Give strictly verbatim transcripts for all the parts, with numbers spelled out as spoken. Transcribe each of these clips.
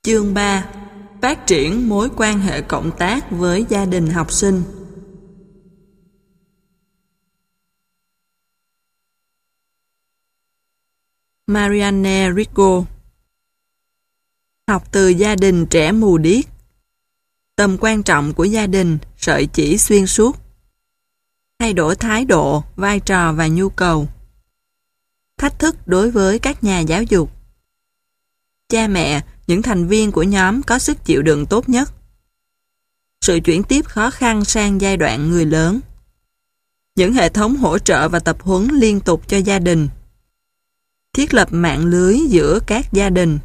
Chương ba. Phát triển mối quan hệ cộng tác với gia đình học sinh. Marianne Rico. Học từ gia đình trẻ mù điếc. Tầm quan trọng của gia đình, sợi chỉ xuyên suốt. Thay đổi thái độ, vai trò và nhu cầu. Thách thức đối với các nhà giáo dục. Cha mẹ, những thành viên của nhóm có sức chịu đựng tốt nhất. Sự chuyển tiếp khó khăn sang giai đoạn người lớn. Những hệ thống hỗ trợ và tập huấn liên tục cho gia đình. Thiết lập mạng lưới giữa các gia đình.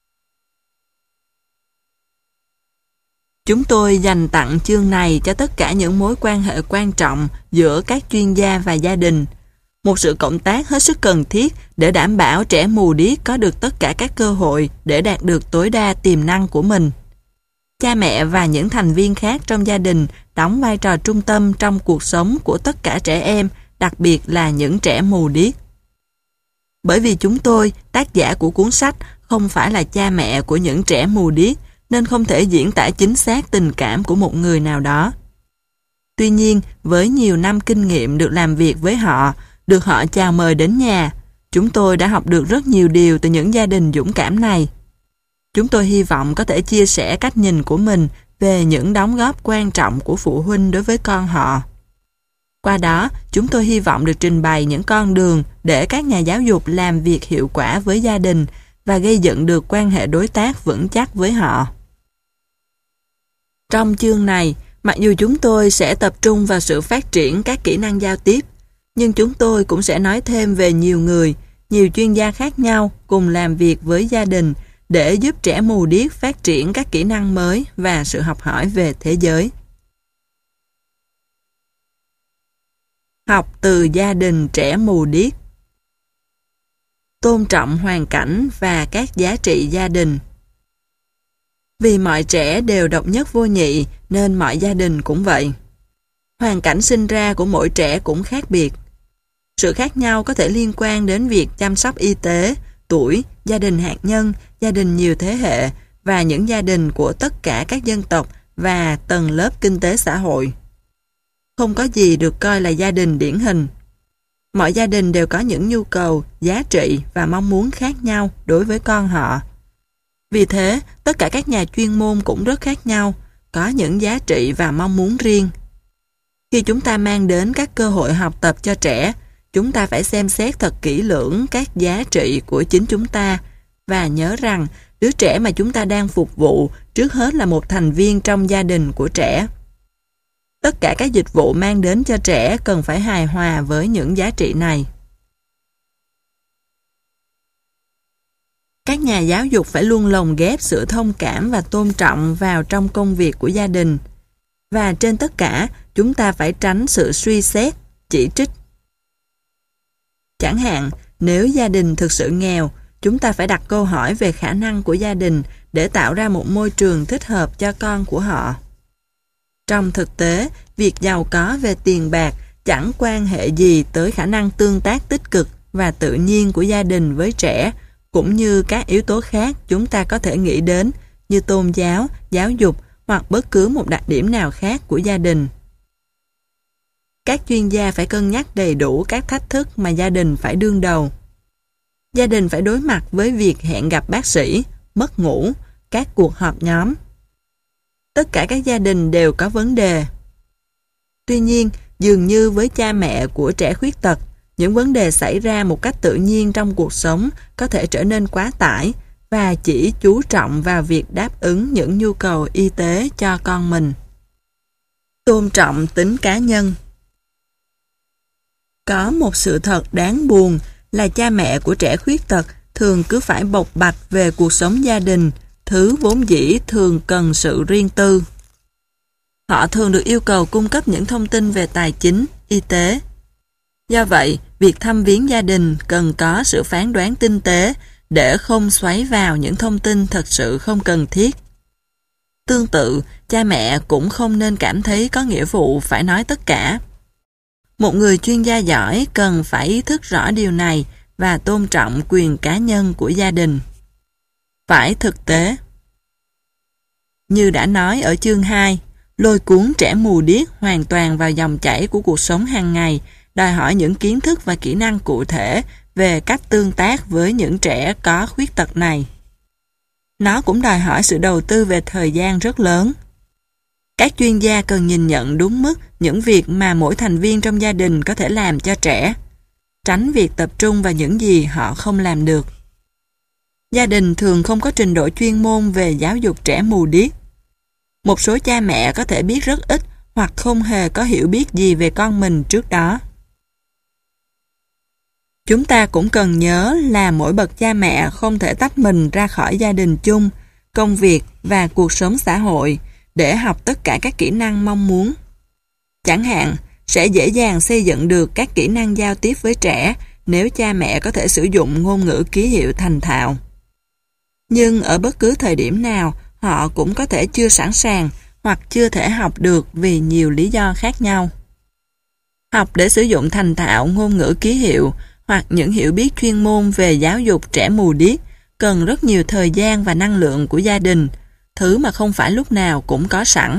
Chúng tôi dành tặng chương này cho tất cả những mối quan hệ quan trọng giữa các chuyên gia và gia đình. Một sự cộng tác hết sức cần thiết để đảm bảo trẻ mù điếc có được tất cả các cơ hội để đạt được tối đa tiềm năng của mình. Cha mẹ và những thành viên khác trong gia đình đóng vai trò trung tâm trong cuộc sống của tất cả trẻ em, đặc biệt là những trẻ mù điếc. Bởi vì chúng tôi, tác giả của cuốn sách, không phải là cha mẹ của những trẻ mù điếc, nên không thể diễn tả chính xác tình cảm của một người nào đó. Tuy nhiên, với nhiều năm kinh nghiệm được làm việc với họ, được họ chào mời đến nhà, chúng tôi đã học được rất nhiều điều từ những gia đình dũng cảm này. Chúng tôi hy vọng có thể chia sẻ cách nhìn của mình về những đóng góp quan trọng của phụ huynh đối với con họ. Qua đó, chúng tôi hy vọng được trình bày những con đường để các nhà giáo dục làm việc hiệu quả với gia đình và gây dựng được quan hệ đối tác vững chắc với họ. Trong chương này, mặc dù chúng tôi sẽ tập trung vào sự phát triển các kỹ năng giao tiếp, nhưng chúng tôi cũng sẽ nói thêm về nhiều người, nhiều chuyên gia khác nhau cùng làm việc với gia đình để giúp trẻ mù điếc phát triển các kỹ năng mới và sự học hỏi về thế giới. Học từ gia đình trẻ mù điếc. Tôn trọng hoàn cảnh và các giá trị gia đình. Vì mọi trẻ đều độc nhất vô nhị nên mọi gia đình cũng vậy. Hoàn cảnh sinh ra của mỗi trẻ cũng khác biệt. Sự khác nhau có thể liên quan đến việc chăm sóc y tế, tuổi, gia đình hạt nhân, gia đình nhiều thế hệ và những gia đình của tất cả các dân tộc và tầng lớp kinh tế xã hội. Không có gì được coi là gia đình điển hình. Mọi gia đình đều có những nhu cầu, giá trị và mong muốn khác nhau đối với con họ. Vì thế, tất cả các nhà chuyên môn cũng rất khác nhau, có những giá trị và mong muốn riêng. Khi chúng ta mang đến các cơ hội học tập cho trẻ, chúng ta phải xem xét thật kỹ lưỡng các giá trị của chính chúng ta và nhớ rằng đứa trẻ mà chúng ta đang phục vụ trước hết là một thành viên trong gia đình của trẻ. Tất cả các dịch vụ mang đến cho trẻ cần phải hài hòa với những giá trị này. Các nhà giáo dục phải luôn lồng ghép sự thông cảm và tôn trọng vào trong công việc của gia đình. Và trên tất cả, chúng ta phải tránh sự suy xét, chỉ trích. Chẳng hạn, nếu gia đình thực sự nghèo, chúng ta phải đặt câu hỏi về khả năng của gia đình để tạo ra một môi trường thích hợp cho con của họ. Trong thực tế, việc giàu có về tiền bạc chẳng quan hệ gì tới khả năng tương tác tích cực và tự nhiên của gia đình với trẻ, cũng như các yếu tố khác chúng ta có thể nghĩ đến như tôn giáo, giáo dục hoặc bất cứ một đặc điểm nào khác của gia đình. Các chuyên gia phải cân nhắc đầy đủ các thách thức mà gia đình phải đương đầu. Gia đình phải đối mặt với việc hẹn gặp bác sĩ, mất ngủ, các cuộc họp nhóm. Tất cả các gia đình đều có vấn đề. Tuy nhiên, dường như với cha mẹ của trẻ khuyết tật, những vấn đề xảy ra một cách tự nhiên trong cuộc sống có thể trở nên quá tải và chỉ chú trọng vào việc đáp ứng những nhu cầu y tế cho con mình. Tôn trọng tính cá nhân. Có một sự thật đáng buồn là cha mẹ của trẻ khuyết tật thường cứ phải bộc bạch về cuộc sống gia đình, thứ vốn dĩ thường cần sự riêng tư. Họ thường được yêu cầu cung cấp những thông tin về tài chính, y tế. Do vậy, việc thăm viếng gia đình cần có sự phán đoán tinh tế để không xoáy vào những thông tin thật sự không cần thiết. Tương tự, cha mẹ cũng không nên cảm thấy có nghĩa vụ phải nói tất cả. Một người chuyên gia giỏi cần phải ý thức rõ điều này và tôn trọng quyền cá nhân của gia đình. Phải thực tế. như đã nói ở chương hai, lôi cuốn trẻ mù điếc hoàn toàn vào dòng chảy của cuộc sống hàng ngày, đòi hỏi những kiến thức và kỹ năng cụ thể về cách tương tác với những trẻ có khuyết tật này. Nó cũng đòi hỏi sự đầu tư về thời gian rất lớn. Các chuyên gia cần nhìn nhận đúng mức những việc mà mỗi thành viên trong gia đình có thể làm cho trẻ, tránh việc tập trung vào những gì họ không làm được. Gia đình thường không có trình độ chuyên môn về giáo dục trẻ mù điếc. Một số cha mẹ có thể biết rất ít hoặc không hề có hiểu biết gì về con mình trước đó. Chúng ta cũng cần nhớ là mỗi bậc cha mẹ không thể tách mình ra khỏi gia đình chung, công việc và cuộc sống xã hội để học tất cả các kỹ năng mong muốn. Chẳng hạn, sẽ dễ dàng xây dựng được các kỹ năng giao tiếp với trẻ nếu cha mẹ có thể sử dụng ngôn ngữ ký hiệu thành thạo. Nhưng ở bất cứ thời điểm nào, họ cũng có thể chưa sẵn sàng hoặc chưa thể học được vì nhiều lý do khác nhau. Học để sử dụng thành thạo ngôn ngữ ký hiệu hoặc những hiểu biết chuyên môn về giáo dục trẻ mù điếc cần rất nhiều thời gian và năng lượng của gia đình, thứ mà không phải lúc nào cũng có sẵn.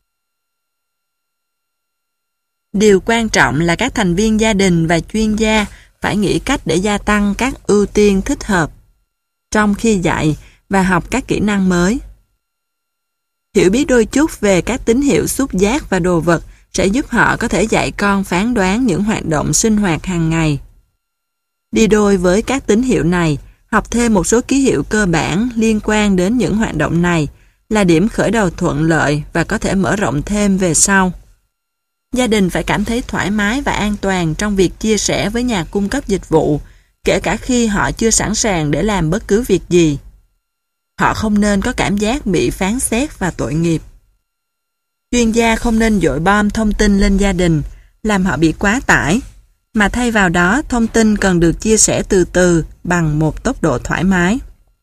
Điều quan trọng là các thành viên gia đình và chuyên gia phải nghĩ cách để gia tăng các ưu tiên thích hợp trong khi dạy và học các kỹ năng mới. Hiểu biết đôi chút về các tín hiệu xúc giác và đồ vật sẽ giúp họ có thể dạy con phán đoán những hoạt động sinh hoạt hàng ngày. Đi đôi với các tín hiệu này, học thêm một số ký hiệu cơ bản liên quan đến những hoạt động này là điểm khởi đầu thuận lợi và có thể mở rộng thêm về sau. Gia đình phải cảm thấy thoải mái và an toàn trong việc chia sẻ với nhà cung cấp dịch vụ, kể cả khi họ chưa sẵn sàng để làm bất cứ việc gì. Họ không nên có cảm giác bị phán xét và tội nghiệp. Chuyên gia không nên dội bom thông tin lên gia đình, làm họ bị quá tải, mà thay vào đó thông tin cần được chia sẻ từ từ bằng một tốc độ thoải mái.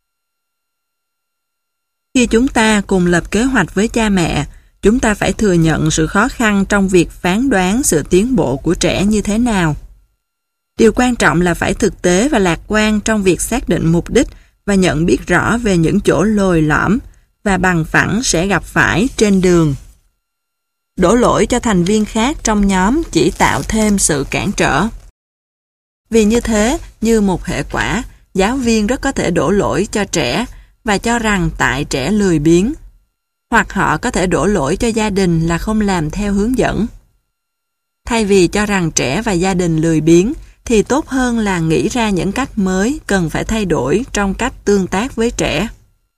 Khi chúng ta cùng lập kế hoạch với cha mẹ, chúng ta phải thừa nhận sự khó khăn trong việc phán đoán sự tiến bộ của trẻ như thế nào. Điều quan trọng là phải thực tế và lạc quan trong việc xác định mục đích và nhận biết rõ về những chỗ lồi lõm và bằng phẳng sẽ gặp phải trên đường. Đổ lỗi cho thành viên khác trong nhóm chỉ tạo thêm sự cản trở. Vì như thế, như một hệ quả, giáo viên rất có thể đổ lỗi cho trẻ và cho rằng tại trẻ lười biếng. Hoặc họ có thể đổ lỗi cho gia đình là không làm theo hướng dẫn. Thay vì cho rằng trẻ và gia đình lười biếng, thì tốt hơn là nghĩ ra những cách mới cần phải thay đổi trong cách tương tác với trẻ.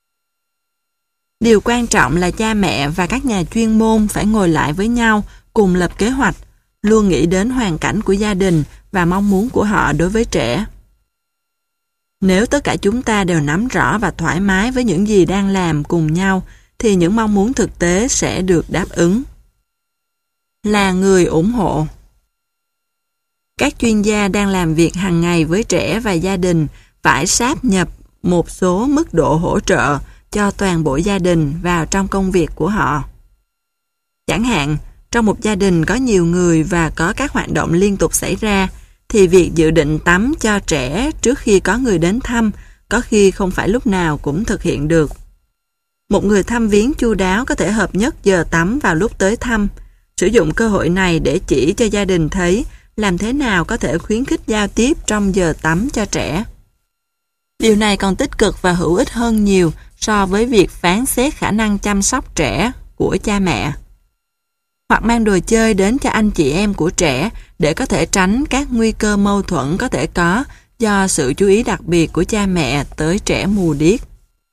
Điều quan trọng là cha mẹ và các nhà chuyên môn phải ngồi lại với nhau cùng lập kế hoạch, luôn nghĩ đến hoàn cảnh của gia đình và mong muốn của họ đối với trẻ. Nếu tất cả chúng ta đều nắm rõ và thoải mái với những gì đang làm cùng nhau, thì những mong muốn thực tế sẽ được đáp ứng. Là người ủng hộ. Các chuyên gia đang làm việc hàng ngày với trẻ và gia đình phải sáp nhập một số mức độ hỗ trợ cho toàn bộ gia đình vào trong công việc của họ. Chẳng hạn, trong một gia đình có nhiều người và có các hoạt động liên tục xảy ra, thì việc dự định tắm cho trẻ trước khi có người đến thăm có khi không phải lúc nào cũng thực hiện được. Một người thăm viếng chu đáo có thể hợp nhất giờ tắm vào lúc tới thăm, sử dụng cơ hội này để chỉ cho gia đình thấy làm thế nào có thể khuyến khích giao tiếp trong giờ tắm cho trẻ. Điều này còn tích cực và hữu ích hơn nhiều so với việc phán xét khả năng chăm sóc trẻ của cha mẹ. Hoặc mang đồ chơi đến cho anh chị em của trẻ để có thể tránh các nguy cơ mâu thuẫn có thể có do sự chú ý đặc biệt của cha mẹ tới trẻ mù điếc.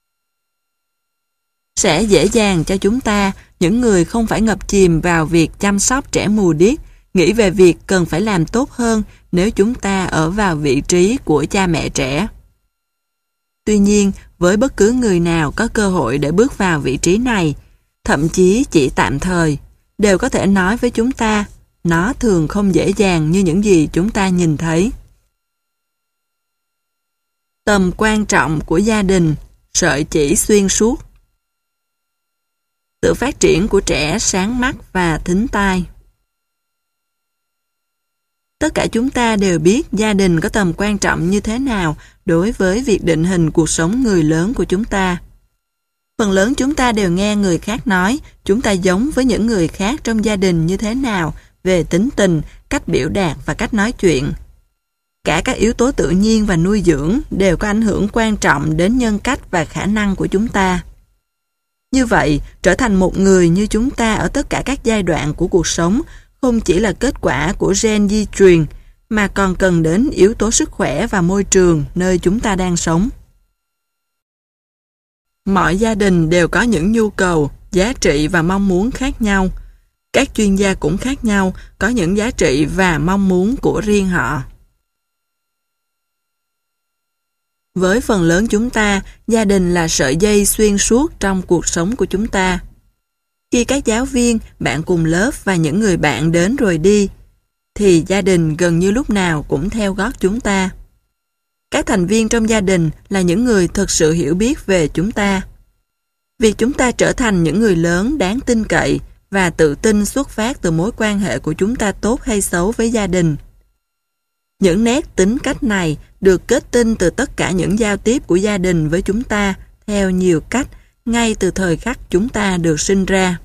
Sẽ dễ dàng cho chúng ta, những người không phải ngập chìm vào việc chăm sóc trẻ mù điếc, nghĩ về việc cần phải làm tốt hơn nếu chúng ta ở vào vị trí của cha mẹ trẻ. Tuy nhiên, với bất cứ người nào có cơ hội để bước vào vị trí này, thậm chí chỉ tạm thời, đều có thể nói với chúng ta, nó thường không dễ dàng như những gì chúng ta nhìn thấy. Tầm quan trọng của gia đình, sợi chỉ xuyên suốt. Sự phát triển của trẻ sáng mắt và thính tai. Tất cả chúng ta đều biết gia đình có tầm quan trọng như thế nào đối với việc định hình cuộc sống người lớn của chúng ta. Phần lớn chúng ta đều nghe người khác nói chúng ta giống với những người khác trong gia đình như thế nào về tính tình, cách biểu đạt và cách nói chuyện. Cả các yếu tố tự nhiên và nuôi dưỡng đều có ảnh hưởng quan trọng đến nhân cách và khả năng của chúng ta. Như vậy, trở thành một người như chúng ta ở tất cả các giai đoạn của cuộc sống không chỉ là kết quả của gen di truyền, mà còn cần đến yếu tố sức khỏe và môi trường nơi chúng ta đang sống. Mọi gia đình đều có những nhu cầu, giá trị và mong muốn khác nhau. Các chuyên gia cũng khác nhau, có những giá trị và mong muốn của riêng họ. Với phần lớn chúng ta, gia đình là sợi dây xuyên suốt trong cuộc sống của chúng ta. Khi các giáo viên, bạn cùng lớp và những người bạn đến rồi đi, thì gia đình gần như lúc nào cũng theo gót chúng ta. Các thành viên trong gia đình là những người thực sự hiểu biết về chúng ta. Việc chúng ta trở thành những người lớn đáng tin cậy và tự tin xuất phát từ mối quan hệ của chúng ta tốt hay xấu với gia đình. Những nét tính cách này được kết tinh từ tất cả những giao tiếp của gia đình với chúng ta theo nhiều cách ngay từ thời khắc chúng ta được sinh ra.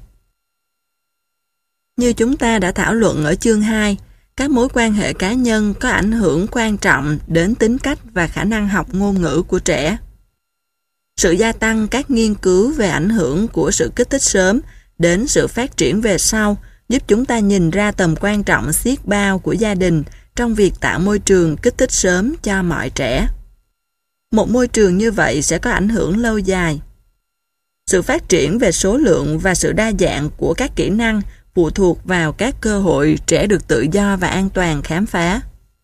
Như chúng ta đã thảo luận ở chương hai, các mối quan hệ cá nhân có ảnh hưởng quan trọng đến tính cách và khả năng học ngôn ngữ của trẻ. Sự gia tăng các nghiên cứu về ảnh hưởng của sự kích thích sớm đến sự phát triển về sau giúp chúng ta nhìn ra tầm quan trọng xiết bao của gia đình trong việc tạo môi trường kích thích sớm cho mọi trẻ. Một môi trường như vậy sẽ có ảnh hưởng lâu dài. Sự phát triển về số lượng và sự đa dạng của các kỹ năng phụ thuộc vào các cơ hội trẻ được tự do và an toàn khám phá.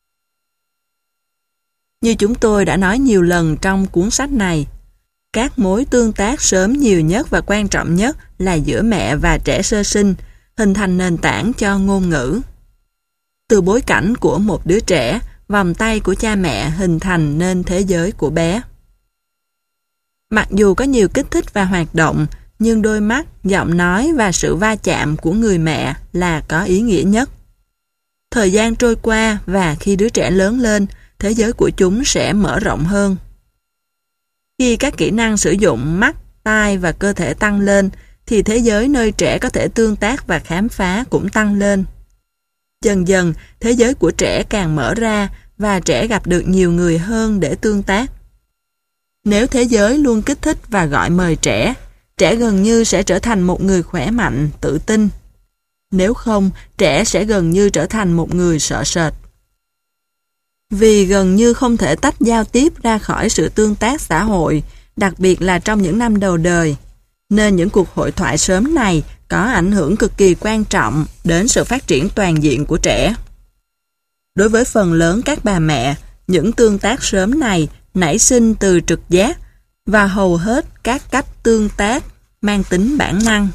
Như chúng tôi đã nói nhiều lần trong cuốn sách này, các mối tương tác sớm nhiều nhất và quan trọng nhất là giữa mẹ và trẻ sơ sinh, hình thành nền tảng cho ngôn ngữ. Từ bối cảnh của một đứa trẻ, vòng tay của cha mẹ hình thành nên thế giới của bé. Mặc dù có nhiều kích thích và hoạt động, nhưng đôi mắt, giọng nói và sự va chạm của người mẹ là có ý nghĩa nhất. Thời gian trôi qua và khi đứa trẻ lớn lên, thế giới của chúng sẽ mở rộng hơn. Khi các kỹ năng sử dụng mắt, tai và cơ thể tăng lên, thì thế giới nơi trẻ có thể tương tác và khám phá cũng tăng lên. Dần dần, thế giới của trẻ càng mở ra và trẻ gặp được nhiều người hơn để tương tác. Nếu thế giới luôn kích thích và gọi mời trẻ, trẻ gần như sẽ trở thành một người khỏe mạnh, tự tin. Nếu không, trẻ sẽ gần như trở thành một người sợ sệt. Vì gần như không thể tách giao tiếp ra khỏi sự tương tác xã hội, đặc biệt là trong những năm đầu đời, nên những cuộc hội thoại sớm này có ảnh hưởng cực kỳ quan trọng đến sự phát triển toàn diện của trẻ. Đối với phần lớn các bà mẹ, những tương tác sớm này nảy sinh từ trực giác và hầu hết các cách tương tác mang tính bản năng.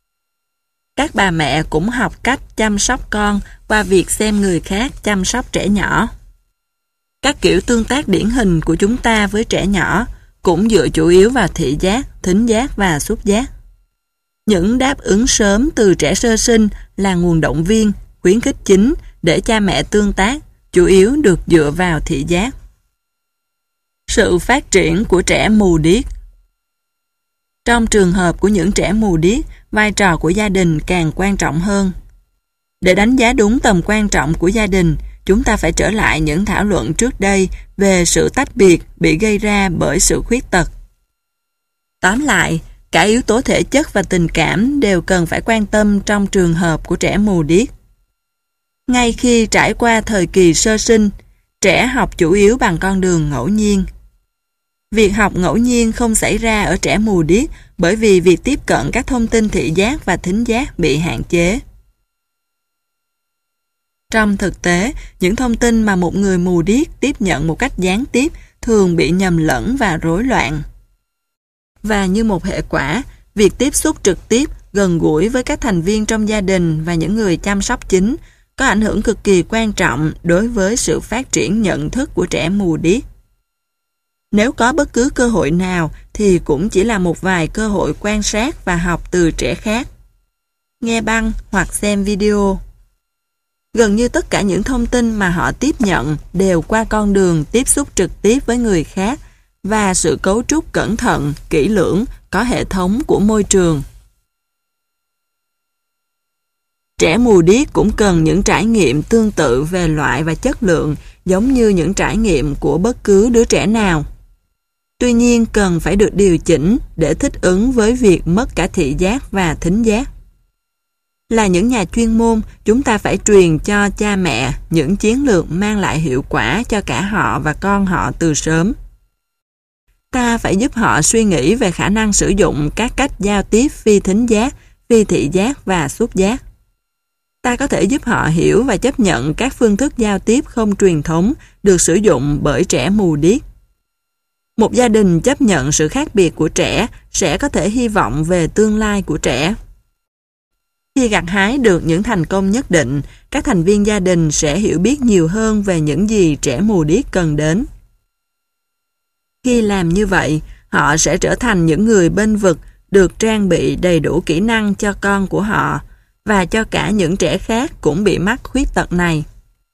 Các bà mẹ cũng học cách chăm sóc con qua việc xem người khác chăm sóc trẻ nhỏ. Các kiểu tương tác điển hình của chúng ta với trẻ nhỏ cũng dựa chủ yếu vào thị giác, thính giác và xúc giác. Những đáp ứng sớm từ trẻ sơ sinh là nguồn động viên, khuyến khích chính để cha mẹ tương tác, chủ yếu được dựa vào thị giác. Sự phát triển của trẻ mù điếc. Trong trường hợp của những trẻ mù điếc, vai trò của gia đình càng quan trọng hơn. Để đánh giá đúng tầm quan trọng của gia đình, chúng ta phải trở lại những thảo luận trước đây về sự tách biệt bị gây ra bởi sự khuyết tật. Tóm lại, cả yếu tố thể chất và tình cảm đều cần phải quan tâm trong trường hợp của trẻ mù điếc. Ngay khi trải qua thời kỳ sơ sinh, trẻ học chủ yếu bằng con đường ngẫu nhiên. Việc học ngẫu nhiên không xảy ra ở trẻ mù điếc bởi vì việc tiếp cận các thông tin thị giác và thính giác bị hạn chế. Trong thực tế, những thông tin mà một người mù điếc tiếp nhận một cách gián tiếp thường bị nhầm lẫn và rối loạn. Và như một hệ quả, việc tiếp xúc trực tiếp, gần gũi với các thành viên trong gia đình và những người chăm sóc chính có ảnh hưởng cực kỳ quan trọng đối với sự phát triển nhận thức của trẻ mù điếc. Nếu có bất cứ cơ hội nào thì cũng chỉ là một vài cơ hội quan sát và học từ trẻ khác. Nghe băng hoặc xem video. Gần như tất cả những thông tin mà họ tiếp nhận đều qua con đường tiếp xúc trực tiếp với người khác và sự cấu trúc cẩn thận, kỹ lưỡng, có hệ thống của môi trường. Trẻ mù điếc cũng cần những trải nghiệm tương tự về loại và chất lượng giống như những trải nghiệm của bất cứ đứa trẻ nào. Tuy nhiên cần phải được điều chỉnh để thích ứng với việc mất cả thị giác và thính giác. Là những nhà chuyên môn, chúng ta phải truyền cho cha mẹ những chiến lược mang lại hiệu quả cho cả họ và con họ từ sớm. Ta phải giúp họ suy nghĩ về khả năng sử dụng các cách giao tiếp phi thính giác, phi thị giác và xúc giác. Ta có thể giúp họ hiểu và chấp nhận các phương thức giao tiếp không truyền thống được sử dụng bởi trẻ mù điếc. Một gia đình chấp nhận sự khác biệt của trẻ sẽ có thể hy vọng về tương lai của trẻ. Khi gặt hái được những thành công nhất định, các thành viên gia đình sẽ hiểu biết nhiều hơn về những gì trẻ mù điếc cần đến. Khi làm như vậy, họ sẽ trở thành những người bênh vực được trang bị đầy đủ kỹ năng cho con của họ và cho cả những trẻ khác cũng bị mắc khuyết tật này.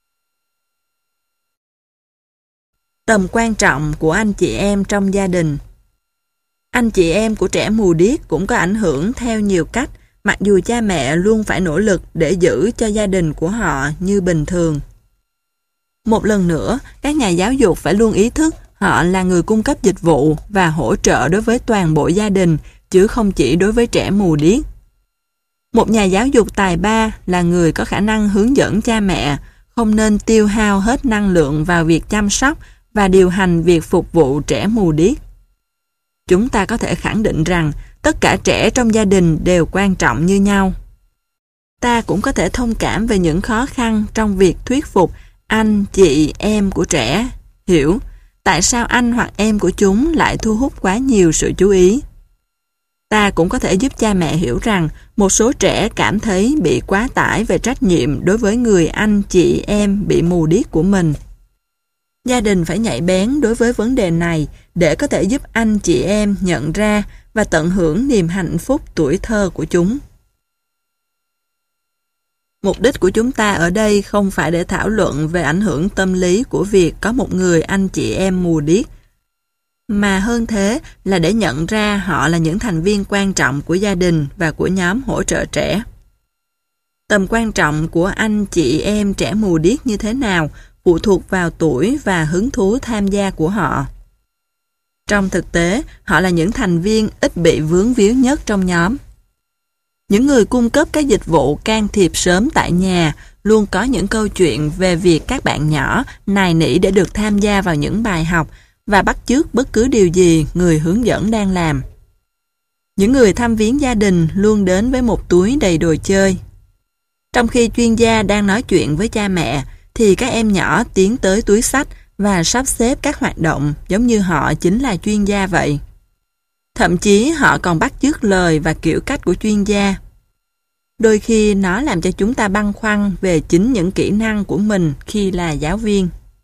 Tầm quan trọng của anh chị em trong gia đình. Anh chị em của trẻ mù điếc cũng có ảnh hưởng theo nhiều cách, mặc dù cha mẹ luôn phải nỗ lực để giữ cho gia đình của họ như bình thường. Một lần nữa, các nhà giáo dục phải luôn ý thức họ là người cung cấp dịch vụ và hỗ trợ đối với toàn bộ gia đình, chứ không chỉ đối với trẻ mù điếc. Một nhà giáo dục tài ba là người có khả năng hướng dẫn cha mẹ, không nên tiêu hao hết năng lượng vào việc chăm sóc và điều hành việc phục vụ trẻ mù điếc. Chúng ta có thể khẳng định rằng tất cả trẻ trong gia đình đều quan trọng như nhau. Ta cũng có thể thông cảm về những khó khăn trong việc thuyết phục anh, chị, em của trẻ hiểu tại sao anh hoặc em của chúng lại thu hút quá nhiều sự chú ý. Ta cũng có thể giúp cha mẹ hiểu rằng một số trẻ cảm thấy bị quá tải về trách nhiệm đối với người anh, chị, em bị mù điếc của mình. Gia đình phải nhạy bén đối với vấn đề này để có thể giúp anh chị em nhận ra và tận hưởng niềm hạnh phúc tuổi thơ của chúng. Mục đích của chúng ta ở đây không phải để thảo luận về ảnh hưởng tâm lý của việc có một người anh chị em mù điếc, mà hơn thế là để nhận ra họ là những thành viên quan trọng của gia đình và của nhóm hỗ trợ trẻ. Tầm quan trọng của anh chị em trẻ mù điếc như thế nào phụ thuộc vào tuổi và hứng thú tham gia của họ. Trong thực tế, họ là những thành viên ít bị vướng víu nhất trong nhóm. Những người cung cấp các dịch vụ can thiệp sớm tại nhà luôn có những câu chuyện về việc các bạn nhỏ nài nỉ để được tham gia vào những bài học và bắt chước bất cứ điều gì người hướng dẫn đang làm. Những người thăm viếng gia đình luôn đến với một túi đầy đồ chơi. Trong khi chuyên gia đang nói chuyện với cha mẹ, thì các em nhỏ tiến tới túi xách và sắp xếp các hoạt động giống như họ chính là chuyên gia vậy. Thậm chí họ còn bắt chước lời và kiểu cách của chuyên gia. Đôi khi nó làm cho chúng ta băn khoăn về chính những kỹ năng của mình khi là giáo viên.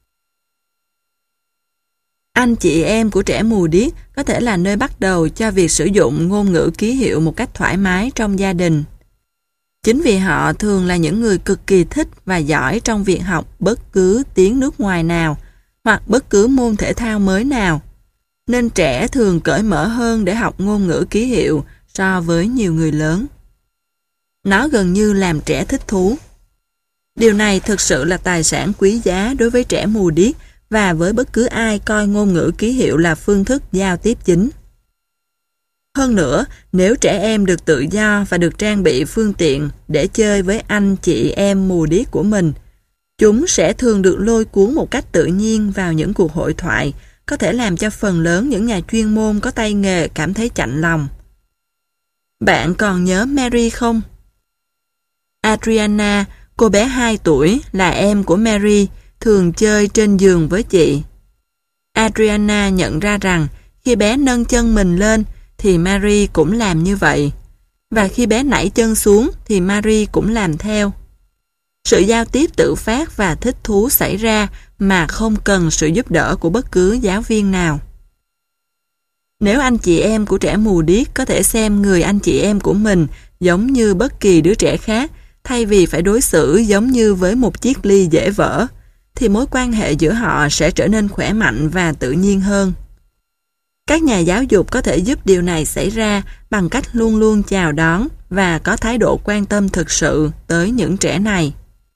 Anh chị em của trẻ mù điếc có thể là nơi bắt đầu cho việc sử dụng ngôn ngữ ký hiệu một cách thoải mái trong gia đình. Chính vì họ thường là những người cực kỳ thích và giỏi trong việc học bất cứ tiếng nước ngoài nào hoặc bất cứ môn thể thao mới nào, nên trẻ thường cởi mở hơn để học ngôn ngữ ký hiệu so với nhiều người lớn. Nó gần như làm trẻ thích thú. Điều này thực sự là tài sản quý giá đối với trẻ mù điếc và với bất cứ ai coi ngôn ngữ ký hiệu là phương thức giao tiếp chính. Hơn nữa, nếu trẻ em được tự do và được trang bị phương tiện để chơi với anh chị em mù điếc của mình, chúng sẽ thường được lôi cuốn một cách tự nhiên vào những cuộc hội thoại, có thể làm cho phần lớn những nhà chuyên môn có tay nghề cảm thấy chạnh lòng. Bạn còn nhớ Mary không? Adriana, cô bé hai tuổi, là em của Mary, thường chơi trên giường với chị. Adriana nhận ra rằng khi bé nâng chân mình lên thì Mary cũng làm như vậy, và khi bé nảy chân xuống thì Mary cũng làm theo. Sự giao tiếp tự phát và thích thú xảy ra mà không cần sự giúp đỡ của bất cứ giáo viên nào. Nếu anh chị em của trẻ mù điếc có thể xem người anh chị em của mình giống như bất kỳ đứa trẻ khác, thay vì phải đối xử giống như với một chiếc ly dễ vỡ, thì mối quan hệ giữa họ sẽ trở nên khỏe mạnh và tự nhiên hơn. Các nhà giáo dục có thể giúp điều này xảy ra bằng cách luôn luôn chào đón và có thái độ quan tâm thực sự tới những trẻ này.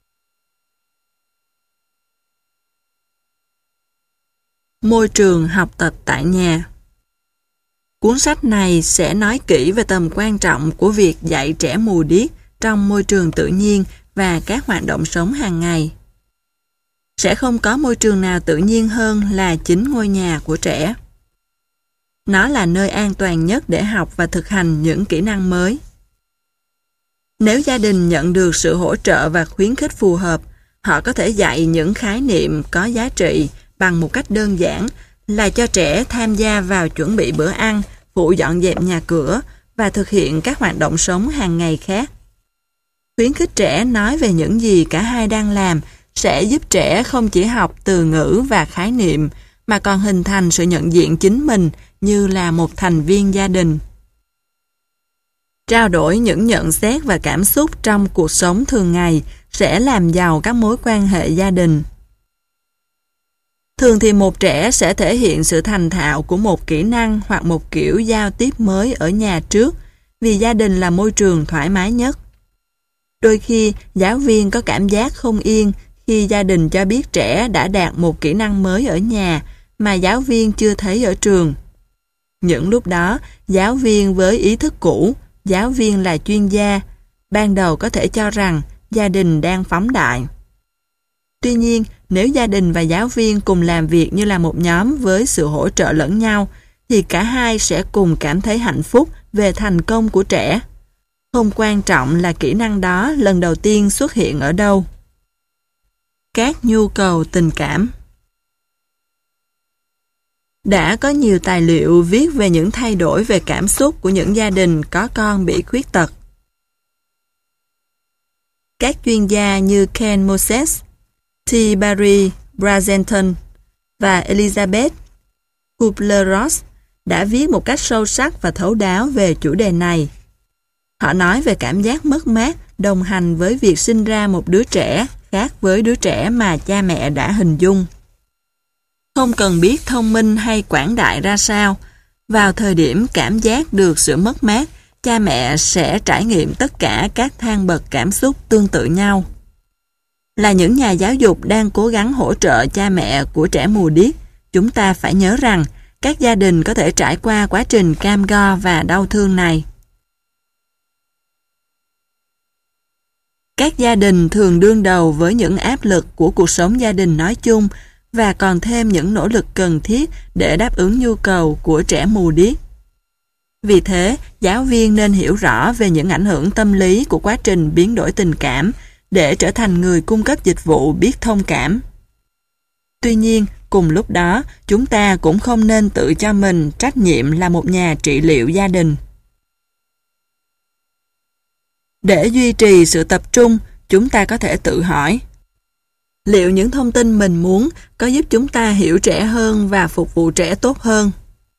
Môi trường học tập tại nhà. Cuốn sách này sẽ nói kỹ về tầm quan trọng của việc dạy trẻ mù điếc trong môi trường tự nhiên và các hoạt động sống hàng ngày. Sẽ không có môi trường nào tự nhiên hơn là chính ngôi nhà của trẻ. Nó là nơi an toàn nhất để học và thực hành những kỹ năng mới. Nếu gia đình nhận được sự hỗ trợ và khuyến khích phù hợp, họ có thể dạy những khái niệm có giá trị bằng một cách đơn giản là cho trẻ tham gia vào chuẩn bị bữa ăn, phụ dọn dẹp nhà cửa và thực hiện các hoạt động sống hàng ngày khác. Khuyến khích trẻ nói về những gì cả hai đang làm sẽ giúp trẻ không chỉ học từ ngữ và khái niệm mà còn hình thành sự nhận diện chính mình như là một thành viên gia đình. Trao đổi những nhận xét và cảm xúc trong cuộc sống thường ngày sẽ làm giàu các mối quan hệ gia đình. Thường thì một trẻ sẽ thể hiện sự thành thạo của một kỹ năng hoặc một kiểu giao tiếp mới ở nhà trước, vì gia đình là môi trường thoải mái nhất. Đôi khi, giáo viên có cảm giác không yên khi gia đình cho biết trẻ đã đạt một kỹ năng mới ở nhà mà giáo viên chưa thấy ở trường. Những lúc đó, giáo viên với ý thức cũ, giáo viên là chuyên gia, ban đầu có thể cho rằng gia đình đang phóng đại. Tuy nhiên, nếu gia đình và giáo viên cùng làm việc như là một nhóm với sự hỗ trợ lẫn nhau, thì cả hai sẽ cùng cảm thấy hạnh phúc về thành công của trẻ. Không quan trọng là kỹ năng đó lần đầu tiên xuất hiện ở đâu. Các nhu cầu tình cảm. Đã có nhiều tài liệu viết về những thay đổi về cảm xúc của những gia đình có con bị khuyết tật. Các chuyên gia như Ken Moses, T. Barry Brazenton và Elizabeth Kubler-Ross đã viết một cách sâu sắc và thấu đáo về chủ đề này. Họ nói về cảm giác mất mát đồng hành với việc sinh ra một đứa trẻ khác với đứa trẻ mà cha mẹ đã hình dung. Không cần biết thông minh hay quảng đại ra sao, vào thời điểm cảm giác được sự mất mát, cha mẹ sẽ trải nghiệm tất cả các thang bậc cảm xúc tương tự nhau. Là những nhà giáo dục đang cố gắng hỗ trợ cha mẹ của trẻ mù điếc, chúng ta phải nhớ rằng các gia đình có thể trải qua quá trình cam go và đau thương này. Các gia đình thường đương đầu với những áp lực của cuộc sống gia đình nói chung và còn thêm những nỗ lực cần thiết để đáp ứng nhu cầu của trẻ mù điếc. Vì thế, giáo viên nên hiểu rõ về những ảnh hưởng tâm lý của quá trình biến đổi tình cảm để trở thành người cung cấp dịch vụ biết thông cảm. Tuy nhiên, cùng lúc đó, chúng ta cũng không nên tự cho mình trách nhiệm là một nhà trị liệu gia đình. Để duy trì sự tập trung, chúng ta có thể tự hỏi: liệu những thông tin mình muốn có giúp chúng ta hiểu trẻ hơn và phục vụ trẻ tốt hơn?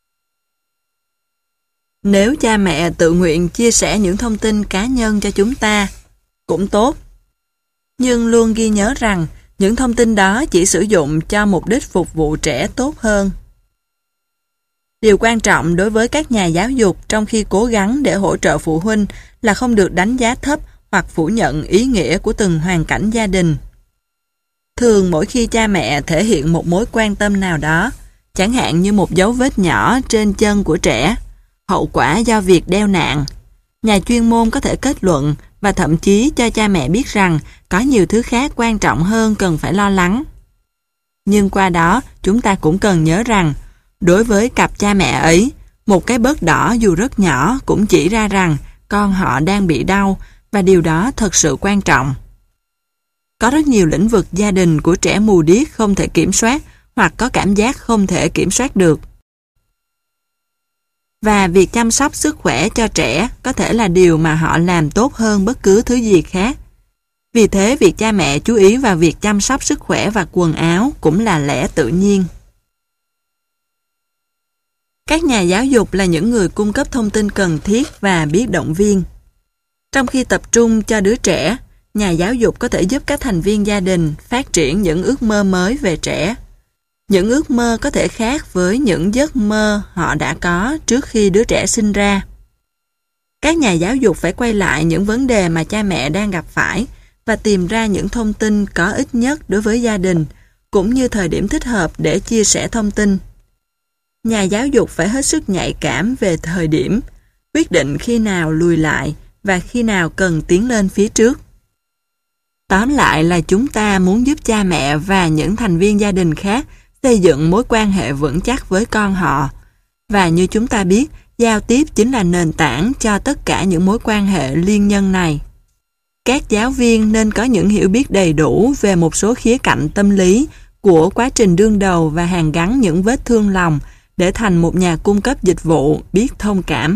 Nếu cha mẹ tự nguyện chia sẻ những thông tin cá nhân cho chúng ta, cũng tốt. Nhưng luôn ghi nhớ rằng những thông tin đó chỉ sử dụng cho mục đích phục vụ trẻ tốt hơn. Điều quan trọng đối với các nhà giáo dục trong khi cố gắng để hỗ trợ phụ huynh là không được đánh giá thấp hoặc phủ nhận ý nghĩa của từng hoàn cảnh gia đình. Thường mỗi khi cha mẹ thể hiện một mối quan tâm nào đó, chẳng hạn như một dấu vết nhỏ trên chân của trẻ, hậu quả do việc đeo nạn, nhà chuyên môn có thể kết luận và thậm chí cho cha mẹ biết rằng có nhiều thứ khác quan trọng hơn cần phải lo lắng. Nhưng qua đó, chúng ta cũng cần nhớ rằng, đối với cặp cha mẹ ấy, một cái bớt đỏ dù rất nhỏ cũng chỉ ra rằng con họ đang bị đau và điều đó thật sự quan trọng. Có rất nhiều lĩnh vực gia đình của trẻ mù điếc không thể kiểm soát hoặc có cảm giác không thể kiểm soát được. Và việc chăm sóc sức khỏe cho trẻ có thể là điều mà họ làm tốt hơn bất cứ thứ gì khác. Vì thế, việc cha mẹ chú ý vào việc chăm sóc sức khỏe và quần áo cũng là lẽ tự nhiên. Các nhà giáo dục là những người cung cấp thông tin cần thiết và biết động viên. Trong khi tập trung cho đứa trẻ, nhà giáo dục có thể giúp các thành viên gia đình phát triển những ước mơ mới về trẻ. Những ước mơ có thể khác với những giấc mơ họ đã có trước khi đứa trẻ sinh ra. Các nhà giáo dục phải quay lại những vấn đề mà cha mẹ đang gặp phải và tìm ra những thông tin có ích nhất đối với gia đình, cũng như thời điểm thích hợp để chia sẻ thông tin. Nhà giáo dục phải hết sức nhạy cảm về thời điểm, quyết định khi nào lùi lại và khi nào cần tiến lên phía trước. Tóm lại là chúng ta muốn giúp cha mẹ và những thành viên gia đình khác xây dựng mối quan hệ vững chắc với con họ. Và như chúng ta biết, giao tiếp chính là nền tảng cho tất cả những mối quan hệ liên nhân này. Các giáo viên nên có những hiểu biết đầy đủ về một số khía cạnh tâm lý của quá trình đương đầu và hàn gắn những vết thương lòng để thành một nhà cung cấp dịch vụ biết thông cảm.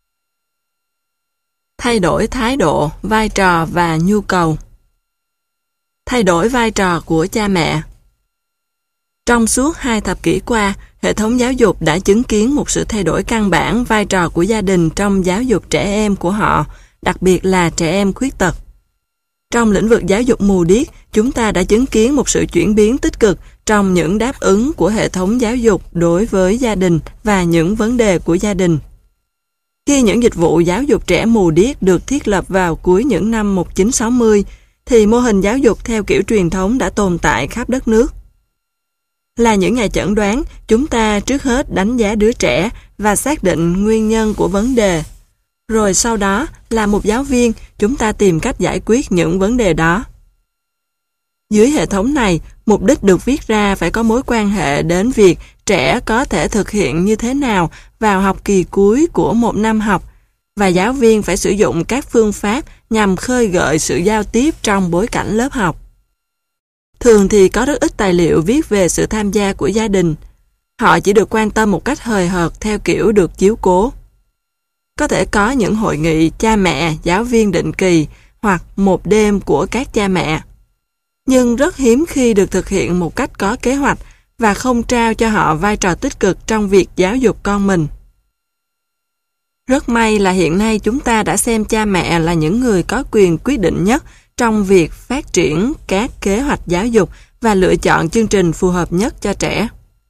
Thay đổi thái độ, vai trò và nhu cầu. Thay đổi vai trò của cha mẹ. Trong suốt hai thập kỷ qua, hệ thống giáo dục đã chứng kiến một sự thay đổi căn bản vai trò của gia đình trong giáo dục trẻ em của họ, đặc biệt là trẻ em khuyết tật. Trong lĩnh vực giáo dục mù điếc, chúng ta đã chứng kiến một sự chuyển biến tích cực trong những đáp ứng của hệ thống giáo dục đối với gia đình và những vấn đề của gia đình. Khi những dịch vụ giáo dục trẻ mù điếc được thiết lập vào cuối những năm một nghìn chín trăm sáu mươi, thì mô hình giáo dục theo kiểu truyền thống đã tồn tại khắp đất nước. Là những nhà chẩn đoán, chúng ta trước hết đánh giá đứa trẻ và xác định nguyên nhân của vấn đề. Rồi sau đó, là một giáo viên, chúng ta tìm cách giải quyết những vấn đề đó. Dưới hệ thống này, mục đích được viết ra phải có mối quan hệ đến việc trẻ có thể thực hiện như thế nào vào học kỳ cuối của một năm học, và giáo viên phải sử dụng các phương pháp nhằm khơi gợi sự giao tiếp trong bối cảnh lớp học. Thường thì có rất ít tài liệu viết về sự tham gia của gia đình. Họ chỉ được quan tâm một cách hời hợt theo kiểu được chiếu cố. Có thể có những hội nghị cha mẹ, giáo viên định kỳ hoặc một đêm của các cha mẹ. Nhưng rất hiếm khi được thực hiện một cách có kế hoạch và không trao cho họ vai trò tích cực trong việc giáo dục con mình. Rất may là hiện nay chúng ta đã xem cha mẹ là những người có quyền quyết định nhất trong việc phát triển các kế hoạch giáo dục và lựa chọn chương trình phù hợp nhất cho trẻ.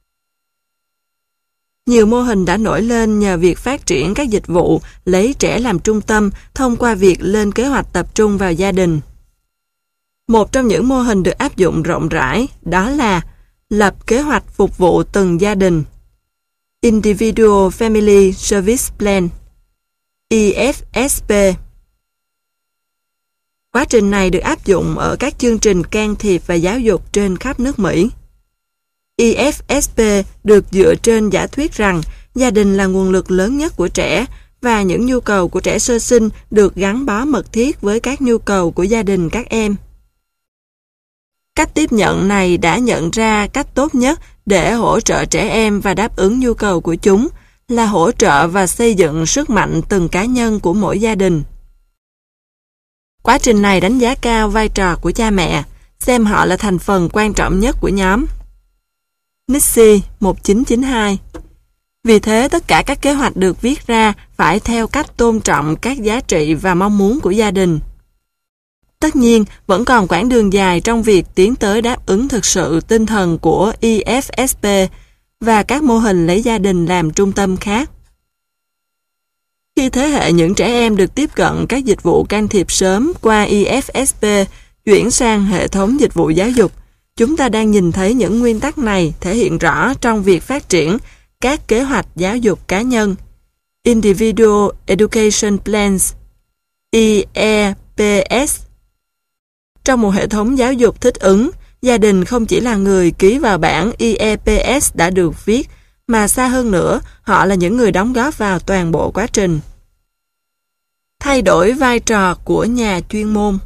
Nhiều mô hình đã nổi lên nhờ việc phát triển các dịch vụ lấy trẻ làm trung tâm thông qua việc lên kế hoạch tập trung vào gia đình. Một trong những mô hình được áp dụng rộng rãi đó là lập kế hoạch phục vụ từng gia đình, Individual Family Service Plan, I F S P. Quá trình này được áp dụng ở các chương trình can thiệp và giáo dục trên khắp nước Mỹ. I F S P được dựa trên giả thuyết rằng gia đình là nguồn lực lớn nhất của trẻ và những nhu cầu của trẻ sơ sinh được gắn bó mật thiết với các nhu cầu của gia đình các em. Cách tiếp nhận này đã nhận ra cách tốt nhất để hỗ trợ trẻ em và đáp ứng nhu cầu của chúng là hỗ trợ và xây dựng sức mạnh từng cá nhân của mỗi gia đình. Quá trình này đánh giá cao vai trò của cha mẹ, xem họ là thành phần quan trọng nhất của nhóm. Nixie một nghìn chín trăm chín mươi hai. Vì thế, tất cả các kế hoạch được viết ra phải theo cách tôn trọng các giá trị và mong muốn của gia đình. Tất nhiên, vẫn còn quãng đường dài trong việc tiến tới đáp ứng thực sự tinh thần của I F S P và các mô hình lấy gia đình làm trung tâm khác. Khi thế hệ những trẻ em được tiếp cận các dịch vụ can thiệp sớm qua I F S P chuyển sang hệ thống dịch vụ giáo dục, chúng ta đang nhìn thấy những nguyên tắc này thể hiện rõ trong việc phát triển các kế hoạch giáo dục cá nhân, Individual Education Plans, I E P S. Trong một hệ thống giáo dục thích ứng, gia đình không chỉ là người ký vào bản I E P S đã được viết, mà xa hơn nữa, họ là những người đóng góp vào toàn bộ quá trình. Thay đổi vai trò của nhà chuyên môn.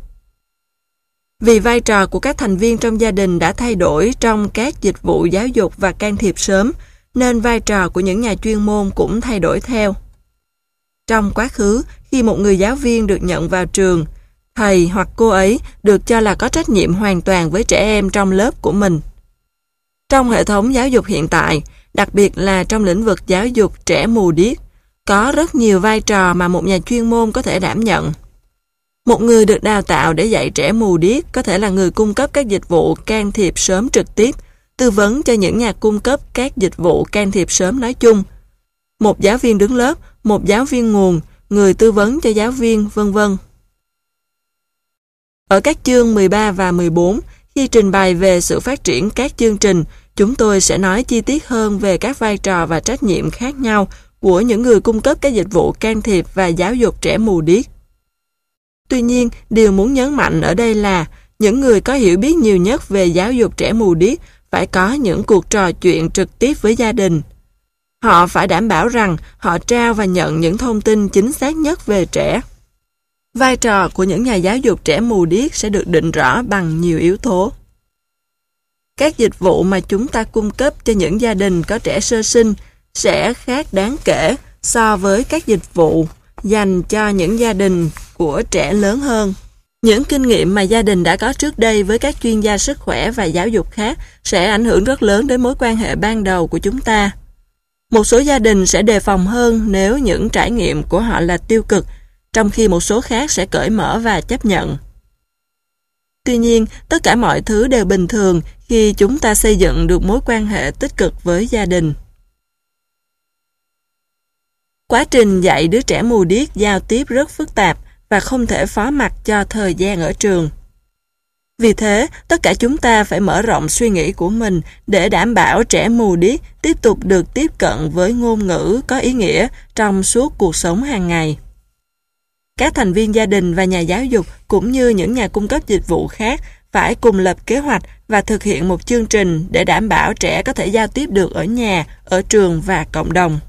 Vì vai trò của các thành viên trong gia đình đã thay đổi trong các dịch vụ giáo dục và can thiệp sớm, nên vai trò của những nhà chuyên môn cũng thay đổi theo. Trong quá khứ, khi một người giáo viên được nhận vào trường, thầy hoặc cô ấy được cho là có trách nhiệm hoàn toàn với trẻ em trong lớp của mình. Trong hệ thống giáo dục hiện tại, đặc biệt là trong lĩnh vực giáo dục trẻ mù điếc, có rất nhiều vai trò mà một nhà chuyên môn có thể đảm nhận. Một người được đào tạo để dạy trẻ mù điếc có thể là người cung cấp các dịch vụ can thiệp sớm trực tiếp, tư vấn cho những nhà cung cấp các dịch vụ can thiệp sớm nói chung, một giáo viên đứng lớp, một giáo viên nguồn, người tư vấn cho giáo viên, vân vân. Ở các chương mười ba và mười bốn, khi trình bày về sự phát triển các chương trình, chúng tôi sẽ nói chi tiết hơn về các vai trò và trách nhiệm khác nhau của những người cung cấp các dịch vụ can thiệp và giáo dục trẻ mù điếc. Tuy nhiên, điều muốn nhấn mạnh ở đây là những người có hiểu biết nhiều nhất về giáo dục trẻ mù điếc phải có những cuộc trò chuyện trực tiếp với gia đình. Họ phải đảm bảo rằng họ trao và nhận những thông tin chính xác nhất về trẻ. Vai trò của những nhà giáo dục trẻ mù điếc sẽ được định rõ bằng nhiều yếu tố. Các dịch vụ mà chúng ta cung cấp cho những gia đình có trẻ sơ sinh sẽ khác đáng kể so với các dịch vụ dành cho những gia đình của trẻ lớn hơn. Những kinh nghiệm mà gia đình đã có trước đây với các chuyên gia sức khỏe và giáo dục khác sẽ ảnh hưởng rất lớn đến mối quan hệ ban đầu của chúng ta. Một số gia đình sẽ đề phòng hơn nếu những trải nghiệm của họ là tiêu cực, trong khi một số khác sẽ cởi mở và chấp nhận. Tuy nhiên, tất cả mọi thứ đều bình thường khi chúng ta xây dựng được mối quan hệ tích cực với gia đình. Quá trình dạy đứa trẻ mù điếc giao tiếp rất phức tạp và không thể phó mặc cho thời gian ở trường. Vì thế, tất cả chúng ta phải mở rộng suy nghĩ của mình để đảm bảo trẻ mù điếc tiếp tục được tiếp cận với ngôn ngữ có ý nghĩa trong suốt cuộc sống hàng ngày. Các thành viên gia đình và nhà giáo dục cũng như những nhà cung cấp dịch vụ khác phải cùng lập kế hoạch và thực hiện một chương trình để đảm bảo trẻ có thể giao tiếp được ở nhà, ở trường và cộng đồng.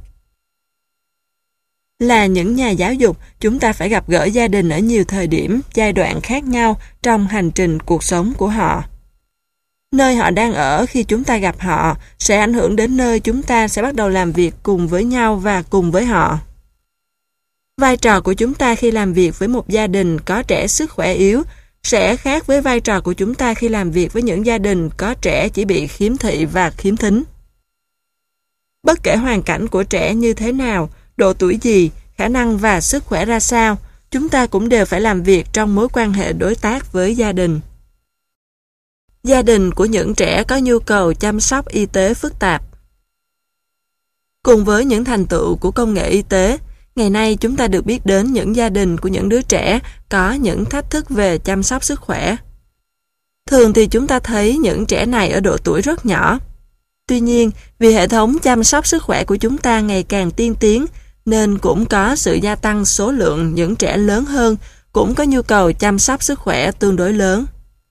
Là những nhà giáo dục, chúng ta phải gặp gỡ gia đình ở nhiều thời điểm, giai đoạn khác nhau trong hành trình cuộc sống của họ. Nơi họ đang ở khi chúng ta gặp họ sẽ ảnh hưởng đến nơi chúng ta sẽ bắt đầu làm việc cùng với nhau và cùng với họ. Vai trò của chúng ta khi làm việc với một gia đình có trẻ sức khỏe yếu sẽ khác với vai trò của chúng ta khi làm việc với những gia đình có trẻ chỉ bị khiếm thị và khiếm thính. Bất kể hoàn cảnh của trẻ như thế nào, độ tuổi gì, khả năng và sức khỏe ra sao, chúng ta cũng đều phải làm việc trong mối quan hệ đối tác với gia đình. Gia đình của những trẻ có nhu cầu chăm sóc y tế phức tạp. Cùng với những thành tựu của công nghệ y tế, ngày nay chúng ta được biết đến những gia đình của những đứa trẻ có những thách thức về chăm sóc sức khỏe. Thường thì chúng ta thấy những trẻ này ở độ tuổi rất nhỏ. Tuy nhiên, vì hệ thống chăm sóc sức khỏe của chúng ta ngày càng tiên tiến, nên cũng có sự gia tăng số lượng những trẻ lớn hơn cũng có nhu cầu chăm sóc sức khỏe tương đối lớn.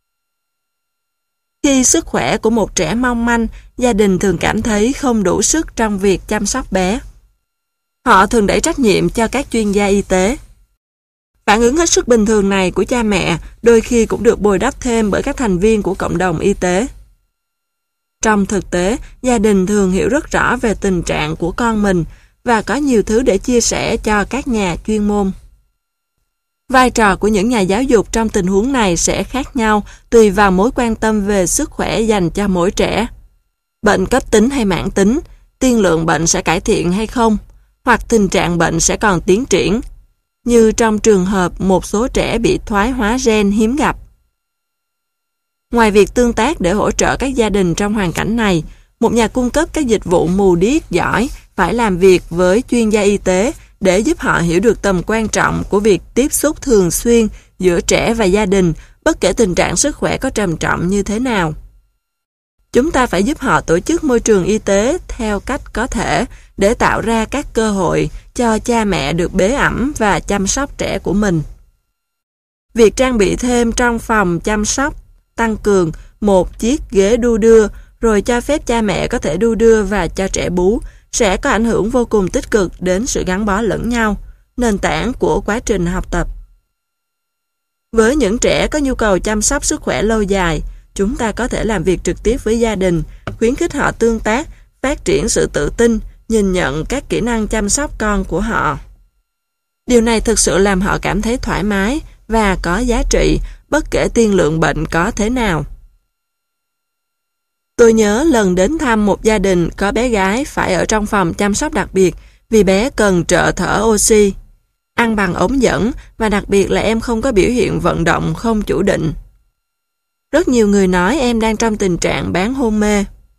Khi sức khỏe của một trẻ mong manh, gia đình thường cảm thấy không đủ sức trong việc chăm sóc bé. Họ thường đẩy trách nhiệm cho các chuyên gia y tế. Phản ứng hết sức bình thường này của cha mẹ đôi khi cũng được bồi đắp thêm bởi các thành viên của cộng đồng y tế. Trong thực tế, gia đình thường hiểu rất rõ về tình trạng của con mình và có nhiều thứ để chia sẻ cho các nhà chuyên môn. Vai trò của những nhà giáo dục trong tình huống này sẽ khác nhau tùy vào mối quan tâm về sức khỏe dành cho mỗi trẻ. Bệnh cấp tính hay mãn tính, tiên lượng bệnh sẽ cải thiện hay không, hoặc tình trạng bệnh sẽ còn tiến triển, như trong trường hợp một số trẻ bị thoái hóa gen hiếm gặp. Ngoài việc tương tác để hỗ trợ các gia đình trong hoàn cảnh này, một nhà cung cấp các dịch vụ mù điếc giỏi phải làm việc với chuyên gia y tế để giúp họ hiểu được tầm quan trọng của việc tiếp xúc thường xuyên giữa trẻ và gia đình, bất kể tình trạng sức khỏe có trầm trọng như thế nào. Chúng ta phải giúp họ tổ chức môi trường y tế theo cách có thể để tạo ra các cơ hội cho cha mẹ được bế ẵm và chăm sóc trẻ của mình. Việc trang bị thêm trong phòng chăm sóc, tăng cường một chiếc ghế đu đưa, rồi cho phép cha mẹ có thể đu đưa và cho trẻ bú, sẽ có ảnh hưởng vô cùng tích cực đến sự gắn bó lẫn nhau, nền tảng của quá trình học tập. Với những trẻ có nhu cầu chăm sóc sức khỏe lâu dài, chúng ta có thể làm việc trực tiếp với gia đình, khuyến khích họ tương tác, phát triển sự tự tin, nhìn nhận các kỹ năng chăm sóc con của họ. Điều này thực sự làm họ cảm thấy thoải mái và có giá trị, bất kể tiên lượng bệnh có thế nào. Tôi nhớ lần đến thăm một gia đình có bé gái phải ở trong phòng chăm sóc đặc biệt vì bé cần trợ thở oxy, ăn bằng ống dẫn và đặc biệt là em không có biểu hiện vận động không chủ định. Rất nhiều người nói em đang trong tình trạng bán hôn mê.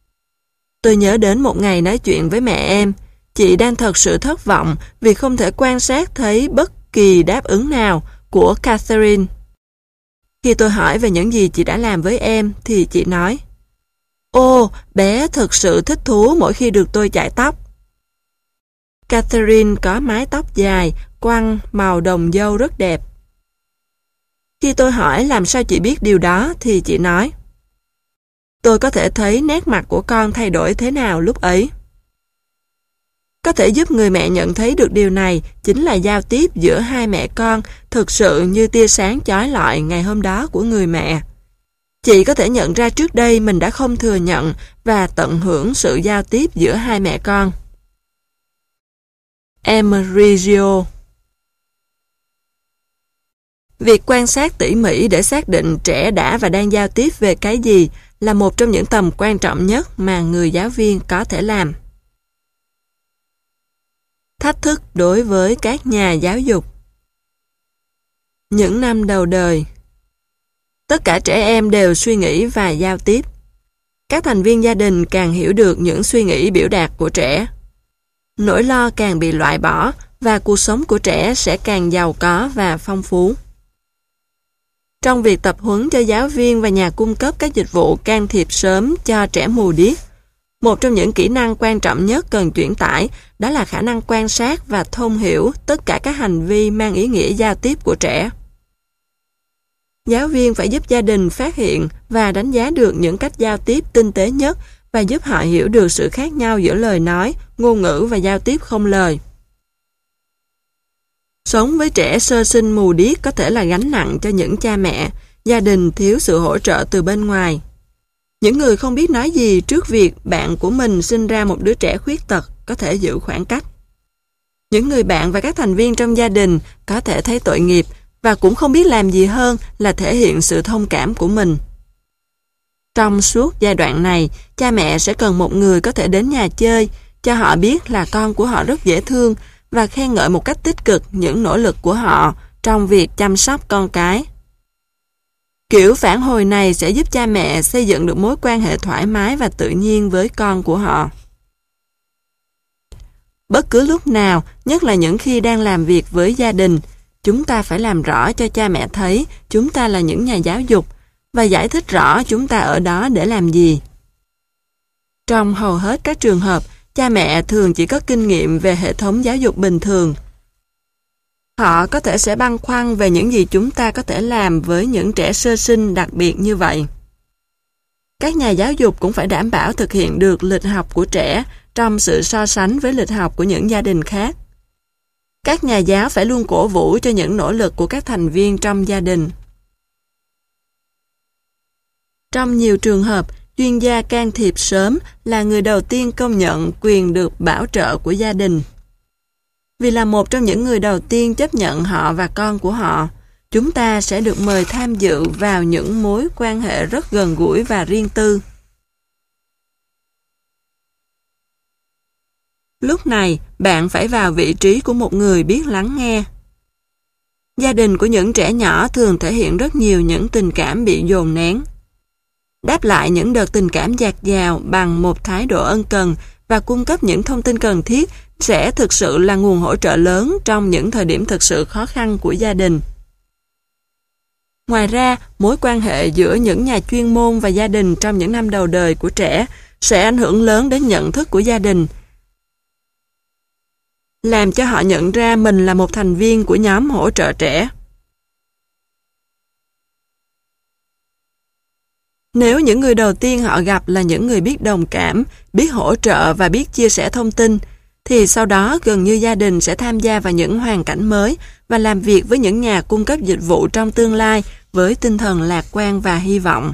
Tôi nhớ đến một ngày nói chuyện với mẹ em. Chị đang thật sự thất vọng vì không thể quan sát thấy bất kỳ đáp ứng nào của Catherine. Khi tôi hỏi về những gì chị đã làm với em, thì chị nói: "Ô, bé thực sự thích thú mỗi khi được tôi chải tóc." Catherine có mái tóc dài, quăn, màu đồng dâu rất đẹp. Khi tôi hỏi làm sao chị biết điều đó, thì chị nói: "Tôi có thể thấy nét mặt của con thay đổi thế nào lúc ấy." Có thể giúp người mẹ nhận thấy được điều này chính là giao tiếp giữa hai mẹ con thực sự như tia sáng chói lọi ngày hôm đó của người mẹ. Chị có thể nhận ra trước đây mình đã không thừa nhận và tận hưởng sự giao tiếp giữa hai mẹ con. Amerigo. Việc quan sát tỉ mỉ để xác định trẻ đã và đang giao tiếp về cái gì là một trong những tầm quan trọng nhất mà người giáo viên có thể làm. Thách thức đối với các nhà giáo dục. Những năm đầu đời, tất cả trẻ em đều suy nghĩ và giao tiếp. Các thành viên gia đình càng hiểu được những suy nghĩ biểu đạt của trẻ. Nỗi lo càng bị loại bỏ và cuộc sống của trẻ sẽ càng giàu có và phong phú. Trong việc tập huấn cho giáo viên và nhà cung cấp các dịch vụ can thiệp sớm cho trẻ mù điếc, một trong những kỹ năng quan trọng nhất cần chuyển tải đó là khả năng quan sát và thông hiểu tất cả các hành vi mang ý nghĩa giao tiếp của trẻ. Giáo viên phải giúp gia đình phát hiện và đánh giá được những cách giao tiếp tinh tế nhất và giúp họ hiểu được sự khác nhau giữa lời nói, ngôn ngữ và giao tiếp không lời. Sống với trẻ sơ sinh mù điếc có thể là gánh nặng cho những cha mẹ, gia đình thiếu sự hỗ trợ từ bên ngoài. Những người không biết nói gì trước việc bạn của mình sinh ra một đứa trẻ khuyết tật có thể giữ khoảng cách. Những người bạn và các thành viên trong gia đình có thể thấy tội nghiệp và cũng không biết làm gì hơn là thể hiện sự thông cảm của mình. Trong suốt giai đoạn này, cha mẹ sẽ cần một người có thể đến nhà chơi, cho họ biết là con của họ rất dễ thương và khen ngợi một cách tích cực những nỗ lực của họ trong việc chăm sóc con cái. Kiểu phản hồi này sẽ giúp cha mẹ xây dựng được mối quan hệ thoải mái và tự nhiên với con của họ. Bất cứ lúc nào, nhất là những khi đang làm việc với gia đình, chúng ta phải làm rõ cho cha mẹ thấy chúng ta là những nhà giáo dục và giải thích rõ chúng ta ở đó để làm gì. Trong hầu hết các trường hợp, cha mẹ thường chỉ có kinh nghiệm về hệ thống giáo dục bình thường. Họ có thể sẽ băn khoăn về những gì chúng ta có thể làm với những trẻ sơ sinh đặc biệt như vậy. Các nhà giáo dục cũng phải đảm bảo thực hiện được lịch học của trẻ trong sự so sánh với lịch học của những gia đình khác. Các nhà giáo phải luôn cổ vũ cho những nỗ lực của các thành viên trong gia đình. Trong nhiều trường hợp, chuyên gia can thiệp sớm là người đầu tiên công nhận quyền được bảo trợ của gia đình. Vì là một trong những người đầu tiên chấp nhận họ và con của họ, chúng ta sẽ được mời tham dự vào những mối quan hệ rất gần gũi và riêng tư. Lúc này, bạn phải vào vị trí của một người biết lắng nghe. Gia đình của những trẻ nhỏ thường thể hiện rất nhiều những tình cảm bị dồn nén. Đáp lại những đợt tình cảm dạt dào bằng một thái độ ân cần và cung cấp những thông tin cần thiết sẽ thực sự là nguồn hỗ trợ lớn trong những thời điểm thực sự khó khăn của gia đình. Ngoài ra, mối quan hệ giữa những nhà chuyên môn và gia đình trong những năm đầu đời của trẻ sẽ ảnh hưởng lớn đến nhận thức của gia đình, làm cho họ nhận ra mình là một thành viên của nhóm hỗ trợ trẻ. Nếu những người đầu tiên họ gặp là những người biết đồng cảm, biết hỗ trợ và biết chia sẻ thông tin, thì sau đó gần như gia đình sẽ tham gia vào những hoàn cảnh mới và làm việc với những nhà cung cấp dịch vụ trong tương lai với tinh thần lạc quan và hy vọng.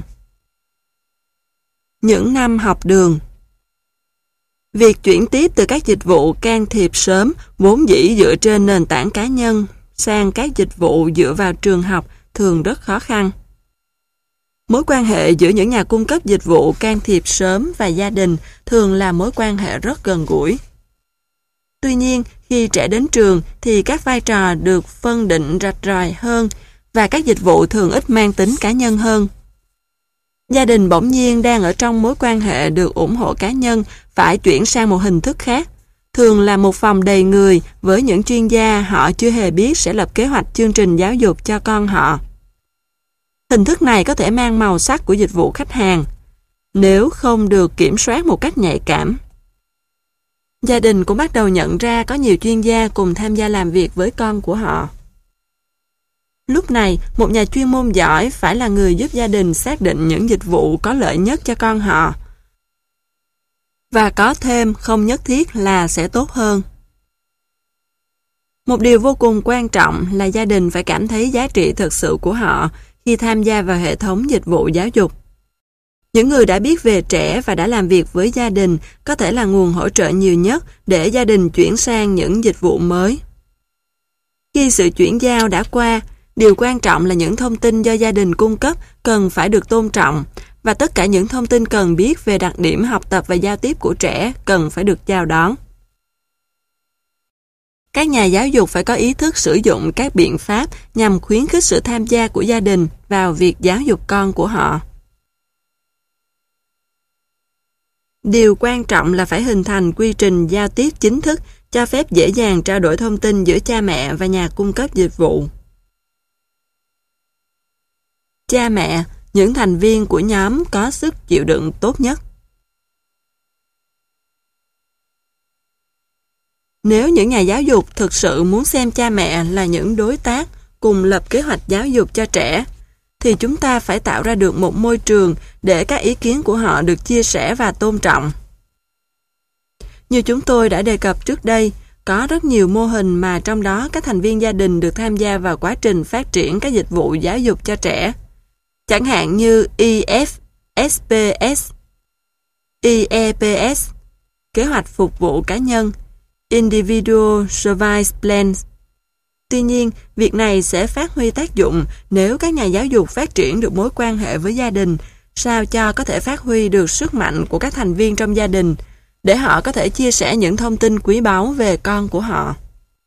Những năm học đường. Việc chuyển tiếp từ các dịch vụ can thiệp sớm vốn dĩ dựa trên nền tảng cá nhân sang các dịch vụ dựa vào trường học thường rất khó khăn. Mối quan hệ giữa những nhà cung cấp dịch vụ can thiệp sớm và gia đình thường là mối quan hệ rất gần gũi. Tuy nhiên, khi trẻ đến trường thì các vai trò được phân định rạch ròi hơn và các dịch vụ thường ít mang tính cá nhân hơn. Gia đình bỗng nhiên đang ở trong mối quan hệ được ủng hộ cá nhân phải chuyển sang một hình thức khác. Thường là một phòng đầy người với những chuyên gia họ chưa hề biết sẽ lập kế hoạch chương trình giáo dục cho con họ. Hình thức này có thể mang màu sắc của dịch vụ khách hàng, nếu không được kiểm soát một cách nhạy cảm. Gia đình cũng bắt đầu nhận ra có nhiều chuyên gia cùng tham gia làm việc với con của họ. Lúc này, một nhà chuyên môn giỏi phải là người giúp gia đình xác định những dịch vụ có lợi nhất cho con họ. Và có thêm không nhất thiết là sẽ tốt hơn. Một điều vô cùng quan trọng là gia đình phải cảm thấy giá trị thực sự của họ khi tham gia vào hệ thống dịch vụ giáo dục. Những người đã biết về trẻ và đã làm việc với gia đình có thể là nguồn hỗ trợ nhiều nhất để gia đình chuyển sang những dịch vụ mới. Khi sự chuyển giao đã qua, điều quan trọng là những thông tin do gia đình cung cấp cần phải được tôn trọng, và tất cả những thông tin cần biết về đặc điểm học tập và giao tiếp của trẻ cần phải được chào đón. Các nhà giáo dục phải có ý thức sử dụng các biện pháp nhằm khuyến khích sự tham gia của gia đình vào việc giáo dục con của họ. Điều quan trọng là phải hình thành quy trình giao tiếp chính thức cho phép dễ dàng trao đổi thông tin giữa cha mẹ và nhà cung cấp dịch vụ. Cha mẹ, những thành viên của nhóm có sức chịu đựng tốt nhất. Nếu những nhà giáo dục thực sự muốn xem cha mẹ là những đối tác cùng lập kế hoạch giáo dục cho trẻ, thì chúng ta phải tạo ra được một môi trường để các ý kiến của họ được chia sẻ và tôn trọng. Như chúng tôi đã đề cập trước đây, có rất nhiều mô hình mà trong đó các thành viên gia đình được tham gia vào quá trình phát triển các dịch vụ giáo dục cho trẻ. Chẳng hạn như i ép ét pê ét, i e pê ét, kế hoạch phục vụ cá nhân, Individual Service Plans. Tuy nhiên, việc này sẽ phát huy tác dụng nếu các nhà giáo dục phát triển được mối quan hệ với gia đình, sao cho có thể phát huy được sức mạnh của các thành viên trong gia đình, để họ có thể chia sẻ những thông tin quý báu về con của họ.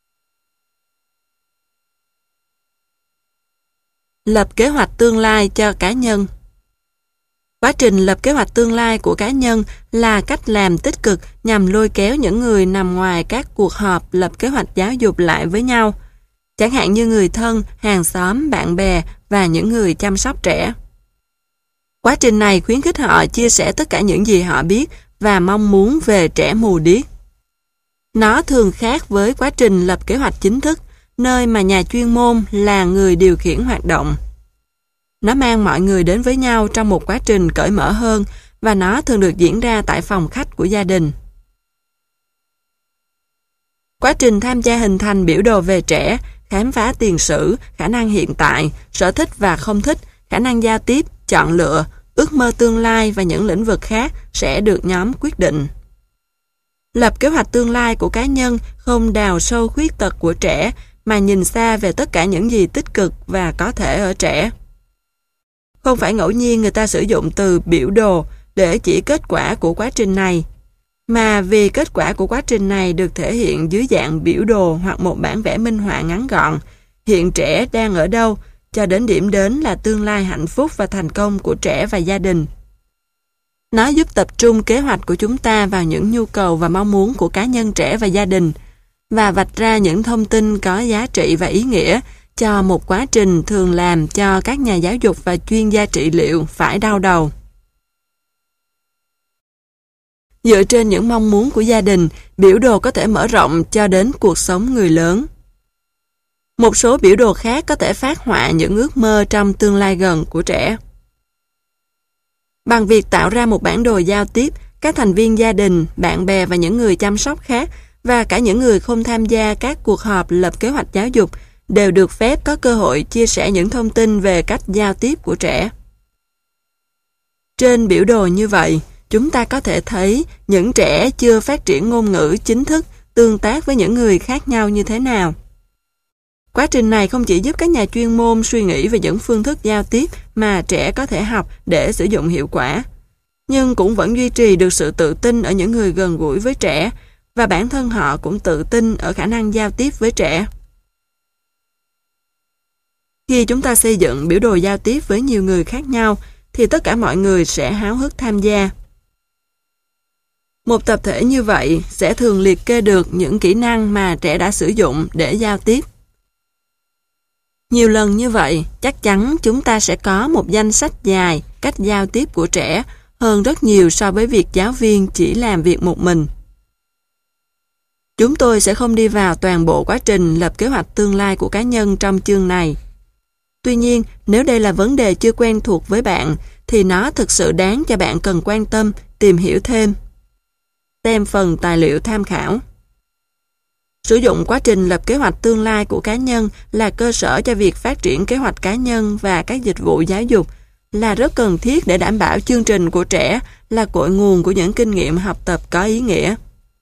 Lập kế hoạch tương lai cho cá nhân. Quá trình lập kế hoạch tương lai của cá nhân là cách làm tích cực nhằm lôi kéo những người nằm ngoài các cuộc họp lập kế hoạch giáo dục lại với nhau, chẳng hạn như người thân, hàng xóm, bạn bè và những người chăm sóc trẻ. Quá trình này khuyến khích họ chia sẻ tất cả những gì họ biết và mong muốn về trẻ mù điếc. Nó thường khác với quá trình lập kế hoạch chính thức, nơi mà nhà chuyên môn là người điều khiển hoạt động. Nó mang mọi người đến với nhau trong một quá trình cởi mở hơn, và nó thường được diễn ra tại phòng khách của gia đình. Quá trình tham gia hình thành biểu đồ về trẻ, khám phá tiền sử, khả năng hiện tại, sở thích và không thích, khả năng giao tiếp, chọn lựa, ước mơ tương lai và những lĩnh vực khác sẽ được nhóm quyết định. Lập kế hoạch tương lai của cá nhân không đào sâu khuyết tật của trẻ, mà nhìn xa về tất cả những gì tích cực và có thể ở trẻ. Không phải ngẫu nhiên người ta sử dụng từ biểu đồ để chỉ kết quả của quá trình này, mà vì kết quả của quá trình này được thể hiện dưới dạng biểu đồ hoặc một bản vẽ minh họa ngắn gọn, hiện trẻ đang ở đâu, cho đến điểm đến là tương lai hạnh phúc và thành công của trẻ và gia đình. Nó giúp tập trung kế hoạch của chúng ta vào những nhu cầu và mong muốn của cá nhân trẻ và gia đình, và vạch ra những thông tin có giá trị và ý nghĩa cho một quá trình thường làm cho các nhà giáo dục và chuyên gia trị liệu phải đau đầu. Dựa trên những mong muốn của gia đình, biểu đồ có thể mở rộng cho đến cuộc sống người lớn. Một số biểu đồ khác có thể phác họa những ước mơ trong tương lai gần của trẻ. Bằng việc tạo ra một bản đồ giao tiếp, các thành viên gia đình, bạn bè và những người chăm sóc khác, và cả những người không tham gia các cuộc họp lập kế hoạch giáo dục, đều được phép có cơ hội chia sẻ những thông tin về cách giao tiếp của trẻ. Trên biểu đồ như vậy, chúng ta có thể thấy những trẻ chưa phát triển ngôn ngữ chính thức tương tác với những người khác nhau như thế nào. Quá trình này không chỉ giúp các nhà chuyên môn suy nghĩ về những phương thức giao tiếp mà trẻ có thể học để sử dụng hiệu quả, nhưng cũng vẫn duy trì được sự tự tin ở những người gần gũi với trẻ, và bản thân họ cũng tự tin ở khả năng giao tiếp với trẻ. Khi chúng ta xây dựng biểu đồ giao tiếp với nhiều người khác nhau, thì tất cả mọi người sẽ háo hức tham gia. Một tập thể như vậy sẽ thường liệt kê được những kỹ năng mà trẻ đã sử dụng để giao tiếp. Nhiều lần như vậy, chắc chắn chúng ta sẽ có một danh sách dài cách giao tiếp của trẻ hơn rất nhiều so với việc giáo viên chỉ làm việc một mình. Chúng tôi sẽ không đi vào toàn bộ quá trình lập kế hoạch tương lai của cá nhân trong chương này. Tuy nhiên, nếu đây là vấn đề chưa quen thuộc với bạn, thì nó thực sự đáng cho bạn cần quan tâm, tìm hiểu thêm. Xem phần tài liệu tham khảo. Sử dụng quá trình lập kế hoạch tương lai của cá nhân là cơ sở cho việc phát triển kế hoạch cá nhân và các dịch vụ giáo dục, là rất cần thiết để đảm bảo chương trình của trẻ là cội nguồn của những kinh nghiệm học tập có ý nghĩa.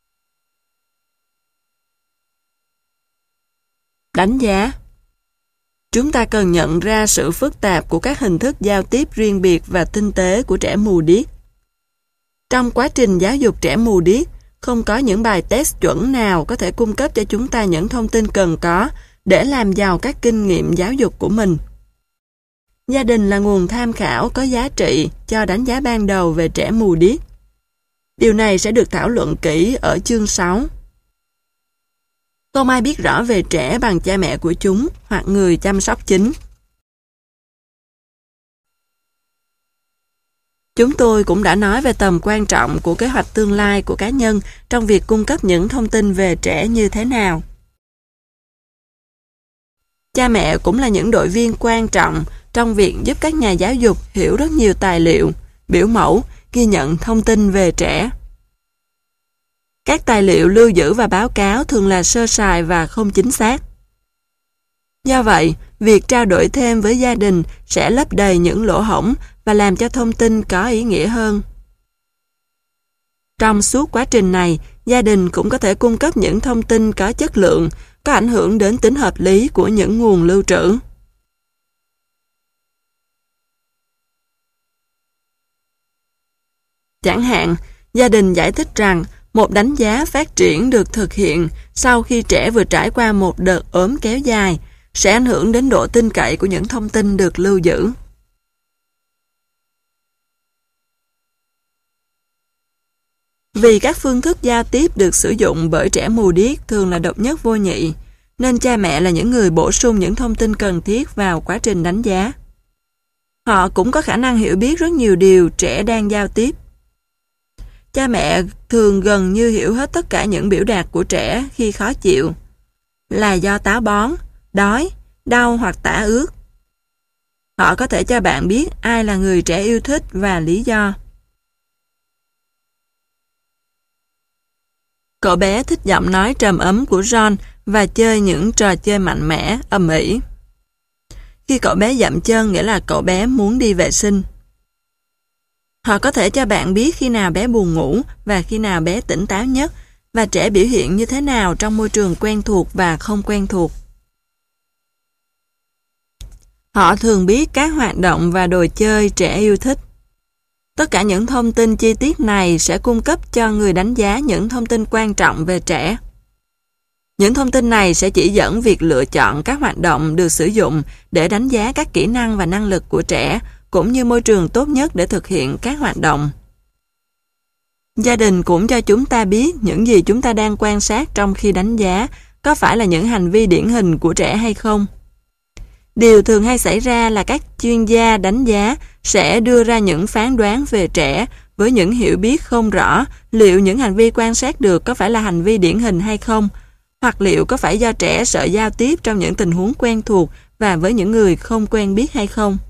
Đánh giá. Chúng ta cần nhận ra sự phức tạp của các hình thức giao tiếp riêng biệt và tinh tế của trẻ mù điếc. Trong quá trình giáo dục trẻ mù điếc, không có những bài test chuẩn nào có thể cung cấp cho chúng ta những thông tin cần có để làm giàu các kinh nghiệm giáo dục của mình. Gia đình là nguồn tham khảo có giá trị cho đánh giá ban đầu về trẻ mù điếc. Điều này sẽ được thảo luận kỹ ở chương sáu. Không ai biết rõ về trẻ bằng cha mẹ của chúng hoặc người chăm sóc chính. Chúng tôi cũng đã nói về tầm quan trọng của kế hoạch tương lai của cá nhân trong việc cung cấp những thông tin về trẻ như thế nào. Cha mẹ cũng là những đội viên quan trọng trong việc giúp các nhà giáo dục hiểu rất nhiều tài liệu, biểu mẫu, ghi nhận thông tin về trẻ. Các tài liệu lưu giữ và báo cáo thường là sơ sài và không chính xác. Do vậy, việc trao đổi thêm với gia đình sẽ lấp đầy những lỗ hổng và làm cho thông tin có ý nghĩa hơn. Trong suốt quá trình này, gia đình cũng có thể cung cấp những thông tin có chất lượng, có ảnh hưởng đến tính hợp lý của những nguồn lưu trữ. Chẳng hạn, gia đình giải thích rằng một đánh giá phát triển được thực hiện sau khi trẻ vừa trải qua một đợt ốm kéo dài sẽ ảnh hưởng đến độ tin cậy của những thông tin được lưu giữ. Vì các phương thức giao tiếp được sử dụng bởi trẻ mù điếc thường là độc nhất vô nhị, nên cha mẹ là những người bổ sung những thông tin cần thiết vào quá trình đánh giá. Họ cũng có khả năng hiểu biết rất nhiều điều trẻ đang giao tiếp. Cha mẹ thường gần như hiểu hết tất cả những biểu đạt của trẻ khi khó chịu, là do táo bón, đói, đau hoặc tả ướt. Họ có thể cho bạn biết ai là người trẻ yêu thích và lý do. Cậu bé thích giọng nói trầm ấm của John và chơi những trò chơi mạnh mẽ, ầm ĩ. Khi cậu bé dậm chân nghĩa là cậu bé muốn đi vệ sinh. Họ có thể cho bạn biết khi nào bé buồn ngủ và khi nào bé tỉnh táo nhất và trẻ biểu hiện như thế nào trong môi trường quen thuộc và không quen thuộc. Họ thường biết các hoạt động và đồ chơi trẻ yêu thích. Tất cả những thông tin chi tiết này sẽ cung cấp cho người đánh giá những thông tin quan trọng về trẻ. Những thông tin này sẽ chỉ dẫn việc lựa chọn các hoạt động được sử dụng để đánh giá các kỹ năng và năng lực của trẻ, cũng như môi trường tốt nhất để thực hiện các hoạt động. Gia đình cũng cho chúng ta biết những gì chúng ta đang quan sát trong khi đánh giá có phải là những hành vi điển hình của trẻ hay không. Điều thường hay xảy ra là các chuyên gia đánh giá sẽ đưa ra những phán đoán về trẻ với những hiểu biết không rõ liệu những hành vi quan sát được có phải là hành vi điển hình hay không, hoặc liệu có phải do trẻ sợ giao tiếp trong những tình huống quen thuộc và với những người không quen biết hay không.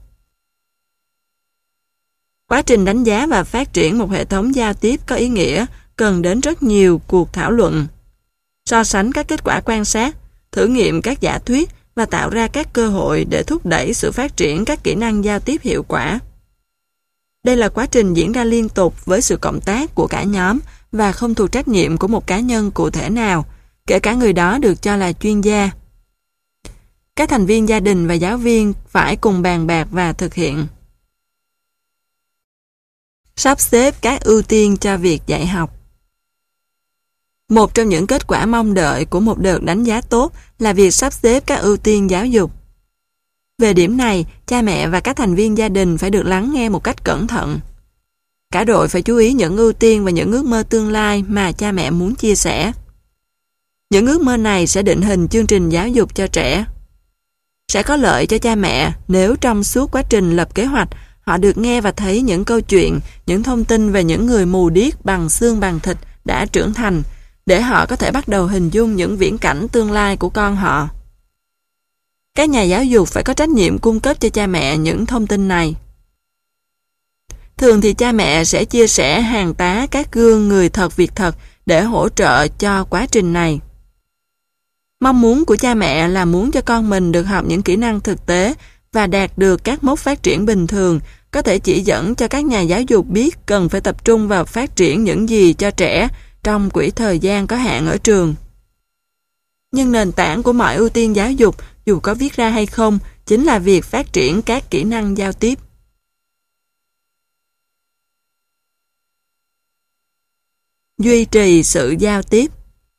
Quá trình đánh giá và phát triển một hệ thống giao tiếp có ý nghĩa cần đến rất nhiều cuộc thảo luận, so sánh các kết quả quan sát, thử nghiệm các giả thuyết và tạo ra các cơ hội để thúc đẩy sự phát triển các kỹ năng giao tiếp hiệu quả. Đây là quá trình diễn ra liên tục với sự cộng tác của cả nhóm và không thuộc trách nhiệm của một cá nhân cụ thể nào, kể cả người đó được cho là chuyên gia. Các thành viên gia đình và giáo viên phải cùng bàn bạc và thực hiện. Sắp xếp các ưu tiên cho việc dạy học. Một trong những kết quả mong đợi của một đợt đánh giá tốt là việc sắp xếp các ưu tiên giáo dục. Về điểm này, cha mẹ và các thành viên gia đình phải được lắng nghe một cách cẩn thận. Cả đội phải chú ý những ưu tiên và những ước mơ tương lai mà cha mẹ muốn chia sẻ. Những ước mơ này sẽ định hình chương trình giáo dục cho trẻ. Sẽ có lợi cho cha mẹ nếu trong suốt quá trình lập kế hoạch, họ được nghe và thấy những câu chuyện, những thông tin về những người mù điếc bằng xương bằng thịt đã trưởng thành, để họ có thể bắt đầu hình dung những viễn cảnh tương lai của con họ. Các nhà giáo dục phải có trách nhiệm cung cấp cho cha mẹ những thông tin này. Thường thì cha mẹ sẽ chia sẻ hàng tá các gương người thật việc thật để hỗ trợ cho quá trình này. Mong muốn của cha mẹ là muốn cho con mình được học những kỹ năng thực tế và đạt được các mốc phát triển bình thường, có thể chỉ dẫn cho các nhà giáo dục biết cần phải tập trung vào phát triển những gì cho trẻ trong quỹ thời gian có hạn ở trường. Nhưng nền tảng của mọi ưu tiên giáo dục, dù có viết ra hay không, chính là việc phát triển các kỹ năng giao tiếp. Duy trì sự giao tiếp.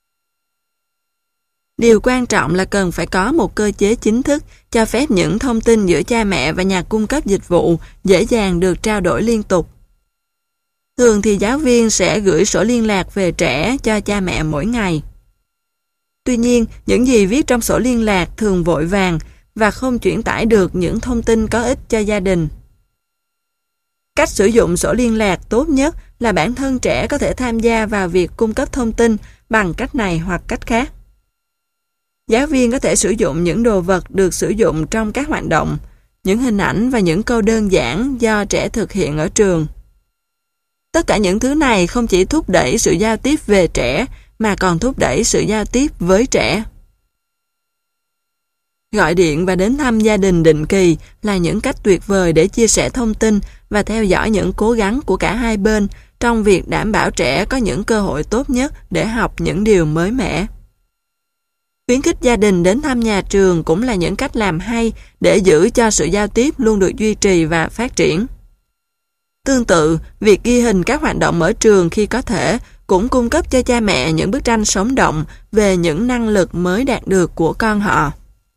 Điều quan trọng là cần phải có một cơ chế chính thức cho phép những thông tin giữa cha mẹ và nhà cung cấp dịch vụ dễ dàng được trao đổi liên tục. Thường thì giáo viên sẽ gửi sổ liên lạc về trẻ cho cha mẹ mỗi ngày. Tuy nhiên, những gì viết trong sổ liên lạc thường vội vàng và không chuyển tải được những thông tin có ích cho gia đình. Cách sử dụng sổ liên lạc tốt nhất là bản thân trẻ có thể tham gia vào việc cung cấp thông tin bằng cách này hoặc cách khác. Giáo viên có thể sử dụng những đồ vật được sử dụng trong các hoạt động, những hình ảnh và những câu đơn giản do trẻ thực hiện ở trường. Tất cả những thứ này không chỉ thúc đẩy sự giao tiếp về trẻ, mà còn thúc đẩy sự giao tiếp với trẻ. Gọi điện và đến thăm gia đình định kỳ là những cách tuyệt vời để chia sẻ thông tin và theo dõi những cố gắng của cả hai bên trong việc đảm bảo trẻ có những cơ hội tốt nhất để học những điều mới mẻ. Khuyến khích gia đình đến thăm nhà trường cũng là những cách làm hay để giữ cho sự giao tiếp luôn được duy trì và phát triển. Tương tự, việc ghi hình các hoạt động ở trường khi có thể cũng cung cấp cho cha mẹ những bức tranh sống động về những năng lực mới đạt được của con họ.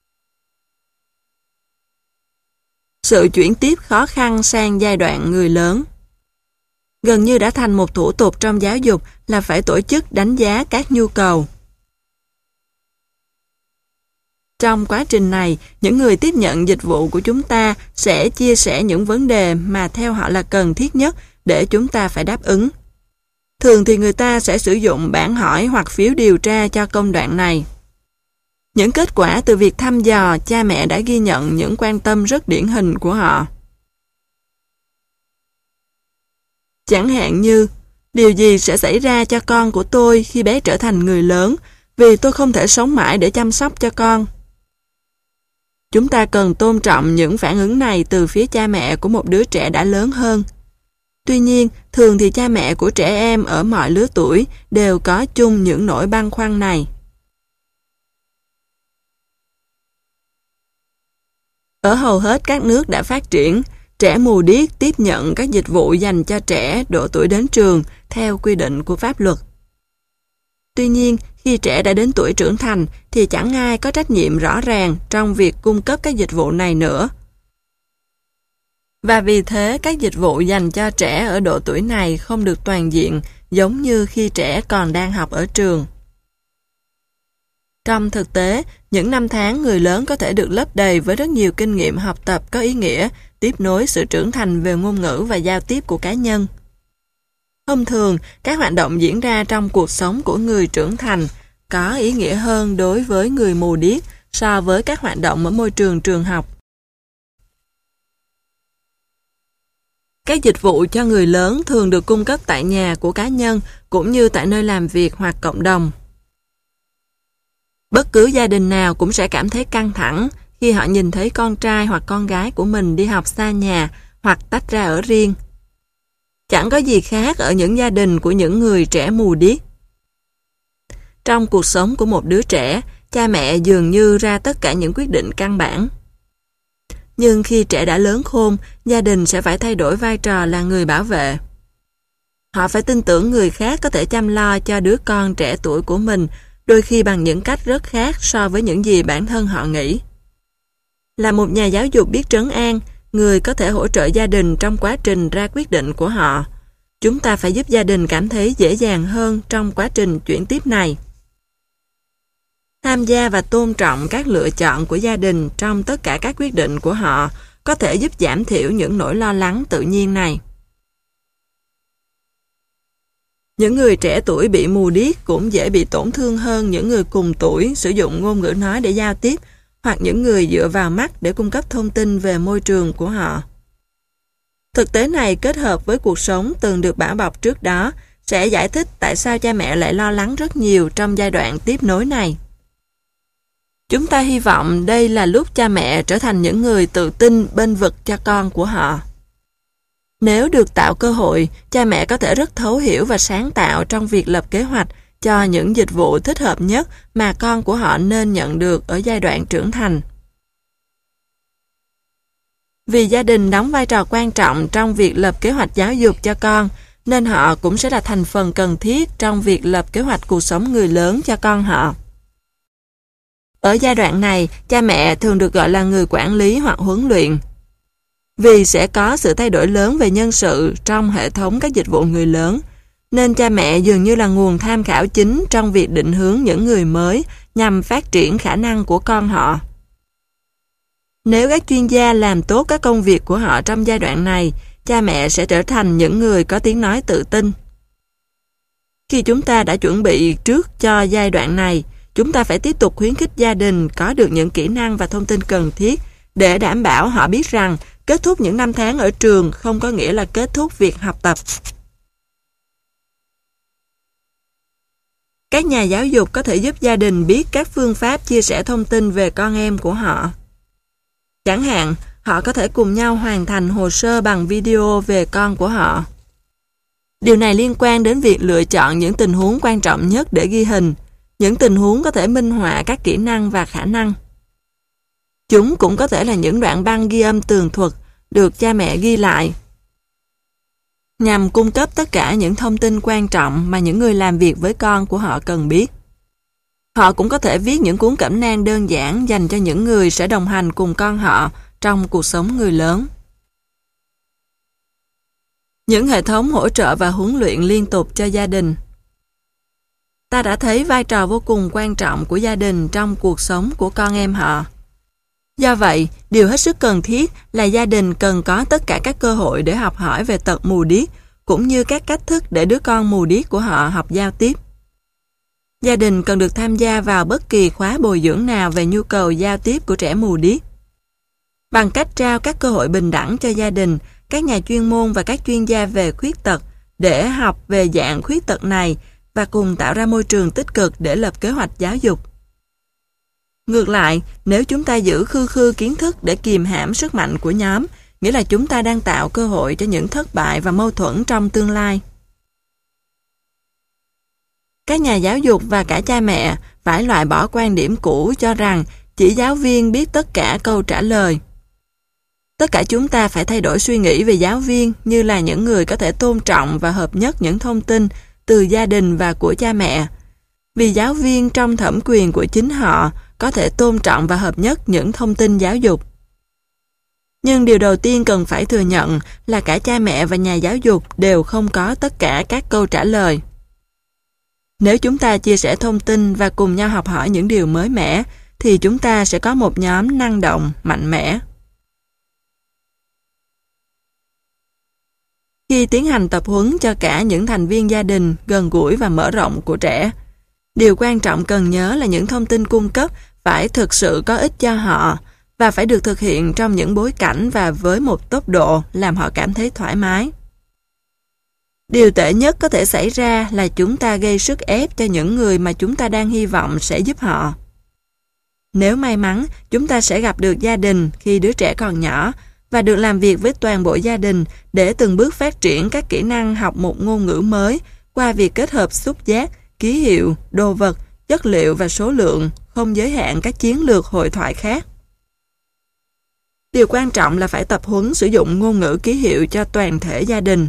Sự chuyển tiếp khó khăn sang giai đoạn người lớn. Gần như đã thành một thủ tục trong giáo dục là phải tổ chức đánh giá các nhu cầu. Trong quá trình này, những người tiếp nhận dịch vụ của chúng ta sẽ chia sẻ những vấn đề mà theo họ là cần thiết nhất để chúng ta phải đáp ứng. Thường thì người ta sẽ sử dụng bản hỏi hoặc phiếu điều tra cho công đoạn này. Những kết quả từ việc thăm dò, cha mẹ đã ghi nhận những quan tâm rất điển hình của họ. Chẳng hạn như, điều gì sẽ xảy ra cho con của tôi khi bé trở thành người lớn, vì tôi không thể sống mãi để chăm sóc cho con. Chúng ta cần tôn trọng những phản ứng này từ phía cha mẹ của một đứa trẻ đã lớn hơn. Tuy nhiên, thường thì cha mẹ của trẻ em ở mọi lứa tuổi đều có chung những nỗi băn khoăn này. Ở hầu hết các nước đã phát triển, trẻ mù điếc tiếp nhận các dịch vụ dành cho trẻ độ tuổi đến trường theo quy định của pháp luật. Tuy nhiên, khi trẻ đã đến tuổi trưởng thành thì chẳng ai có trách nhiệm rõ ràng trong việc cung cấp các dịch vụ này nữa. Và vì thế, các dịch vụ dành cho trẻ ở độ tuổi này không được toàn diện giống như khi trẻ còn đang học ở trường. Trong thực tế, những năm tháng người lớn có thể được lấp đầy với rất nhiều kinh nghiệm học tập có ý nghĩa, tiếp nối sự trưởng thành về ngôn ngữ và giao tiếp của cá nhân. Thông thường, các hoạt động diễn ra trong cuộc sống của người trưởng thành có ý nghĩa hơn đối với người mù điếc so với các hoạt động ở môi trường trường học. Các dịch vụ cho người lớn thường được cung cấp tại nhà của cá nhân cũng như tại nơi làm việc hoặc cộng đồng. Bất cứ gia đình nào cũng sẽ cảm thấy căng thẳng khi họ nhìn thấy con trai hoặc con gái của mình đi học xa nhà hoặc tách ra ở riêng. Chẳng có gì khác ở những gia đình của những người trẻ mù điếc. Trong cuộc sống của một đứa trẻ, cha mẹ dường như ra tất cả những quyết định căn bản. Nhưng khi trẻ đã lớn khôn, gia đình sẽ phải thay đổi vai trò là người bảo vệ. Họ phải tin tưởng người khác có thể chăm lo cho đứa con trẻ tuổi của mình, đôi khi bằng những cách rất khác so với những gì bản thân họ nghĩ. Là một nhà giáo dục biết trấn an, người có thể hỗ trợ gia đình trong quá trình ra quyết định của họ. Chúng ta phải giúp gia đình cảm thấy dễ dàng hơn trong quá trình chuyển tiếp này. Tham gia và tôn trọng các lựa chọn của gia đình trong tất cả các quyết định của họ có thể giúp giảm thiểu những nỗi lo lắng tự nhiên này. Những người trẻ tuổi bị mù điếc cũng dễ bị tổn thương hơn những người cùng tuổi sử dụng ngôn ngữ nói để giao tiếp, hoặc những người dựa vào mắt để cung cấp thông tin về môi trường của họ. Thực tế này kết hợp với cuộc sống từng được bảo bọc trước đó sẽ giải thích tại sao cha mẹ lại lo lắng rất nhiều trong giai đoạn tiếp nối này. Chúng ta hy vọng đây là lúc cha mẹ trở thành những người tự tin bênh vực cho con của họ. Nếu được tạo cơ hội, cha mẹ có thể rất thấu hiểu và sáng tạo trong việc lập kế hoạch cho những dịch vụ thích hợp nhất mà con của họ nên nhận được ở giai đoạn trưởng thành. Vì gia đình đóng vai trò quan trọng trong việc lập kế hoạch giáo dục cho con, nên họ cũng sẽ là thành phần cần thiết trong việc lập kế hoạch cuộc sống người lớn cho con họ. Ở giai đoạn này, cha mẹ thường được gọi là người quản lý hoặc huấn luyện. Vì sẽ có sự thay đổi lớn về nhân sự trong hệ thống các dịch vụ người lớn, nên cha mẹ dường như là nguồn tham khảo chính trong việc định hướng những người mới nhằm phát triển khả năng của con họ. Nếu các chuyên gia làm tốt các công việc của họ trong giai đoạn này, cha mẹ sẽ trở thành những người có tiếng nói tự tin. Khi chúng ta đã chuẩn bị trước cho giai đoạn này, chúng ta phải tiếp tục khuyến khích gia đình có được những kỹ năng và thông tin cần thiết để đảm bảo họ biết rằng kết thúc những năm tháng ở trường không có nghĩa là kết thúc việc học tập. Các nhà giáo dục có thể giúp gia đình biết các phương pháp chia sẻ thông tin về con em của họ. Chẳng hạn, họ có thể cùng nhau hoàn thành hồ sơ bằng video về con của họ. Điều này liên quan đến việc lựa chọn những tình huống quan trọng nhất để ghi hình, những tình huống có thể minh họa các kỹ năng và khả năng. Chúng cũng có thể là những đoạn băng ghi âm tường thuật được cha mẹ ghi lại, nhằm cung cấp tất cả những thông tin quan trọng mà những người làm việc với con của họ cần biết. Họ cũng có thể viết những cuốn cẩm nang đơn giản dành cho những người sẽ đồng hành cùng con họ trong cuộc sống người lớn. Những hệ thống hỗ trợ và huấn luyện liên tục cho gia đình. Ta đã thấy vai trò vô cùng quan trọng của gia đình trong cuộc sống của con em họ. Do vậy, điều hết sức cần thiết là gia đình cần có tất cả các cơ hội để học hỏi về tật mù điếc, cũng như các cách thức để đứa con mù điếc của họ học giao tiếp. Gia đình cần được tham gia vào bất kỳ khóa bồi dưỡng nào về nhu cầu giao tiếp của trẻ mù điếc. Bằng cách trao các cơ hội bình đẳng cho gia đình, các nhà chuyên môn và các chuyên gia về khuyết tật để học về dạng khuyết tật này và cùng tạo ra môi trường tích cực để lập kế hoạch giáo dục. Ngược lại, nếu chúng ta giữ khư khư kiến thức để kìm hãm sức mạnh của nhóm, nghĩa là chúng ta đang tạo cơ hội cho những thất bại và mâu thuẫn trong tương lai. Các nhà giáo dục và cả cha mẹ phải loại bỏ quan điểm cũ cho rằng chỉ giáo viên biết tất cả câu trả lời. Tất cả chúng ta phải thay đổi suy nghĩ về giáo viên như là những người có thể tôn trọng và hợp nhất những thông tin từ gia đình và của cha mẹ. Vì giáo viên trong thẩm quyền của chính họ có thể tôn trọng và hợp nhất những thông tin giáo dục. Nhưng điều đầu tiên cần phải thừa nhận là cả cha mẹ và nhà giáo dục đều không có tất cả các câu trả lời. Nếu chúng ta chia sẻ thông tin và cùng nhau học hỏi những điều mới mẻ, thì chúng ta sẽ có một nhóm năng động, mạnh mẽ. Khi tiến hành tập huấn cho cả những thành viên gia đình gần gũi và mở rộng của trẻ, điều quan trọng cần nhớ là những thông tin cung cấp phải thực sự có ích cho họ và phải được thực hiện trong những bối cảnh và với một tốc độ làm họ cảm thấy thoải mái. Điều tệ nhất có thể xảy ra là chúng ta gây sức ép cho những người mà chúng ta đang hy vọng sẽ giúp họ. Nếu may mắn, chúng ta sẽ gặp được gia đình khi đứa trẻ còn nhỏ và được làm việc với toàn bộ gia đình để từng bước phát triển các kỹ năng học một ngôn ngữ mới qua việc kết hợp xúc giác, ký hiệu, đồ vật, chất liệu và số lượng, không giới hạn các chiến lược hội thoại khác. Điều quan trọng là phải tập huấn sử dụng ngôn ngữ ký hiệu cho toàn thể gia đình.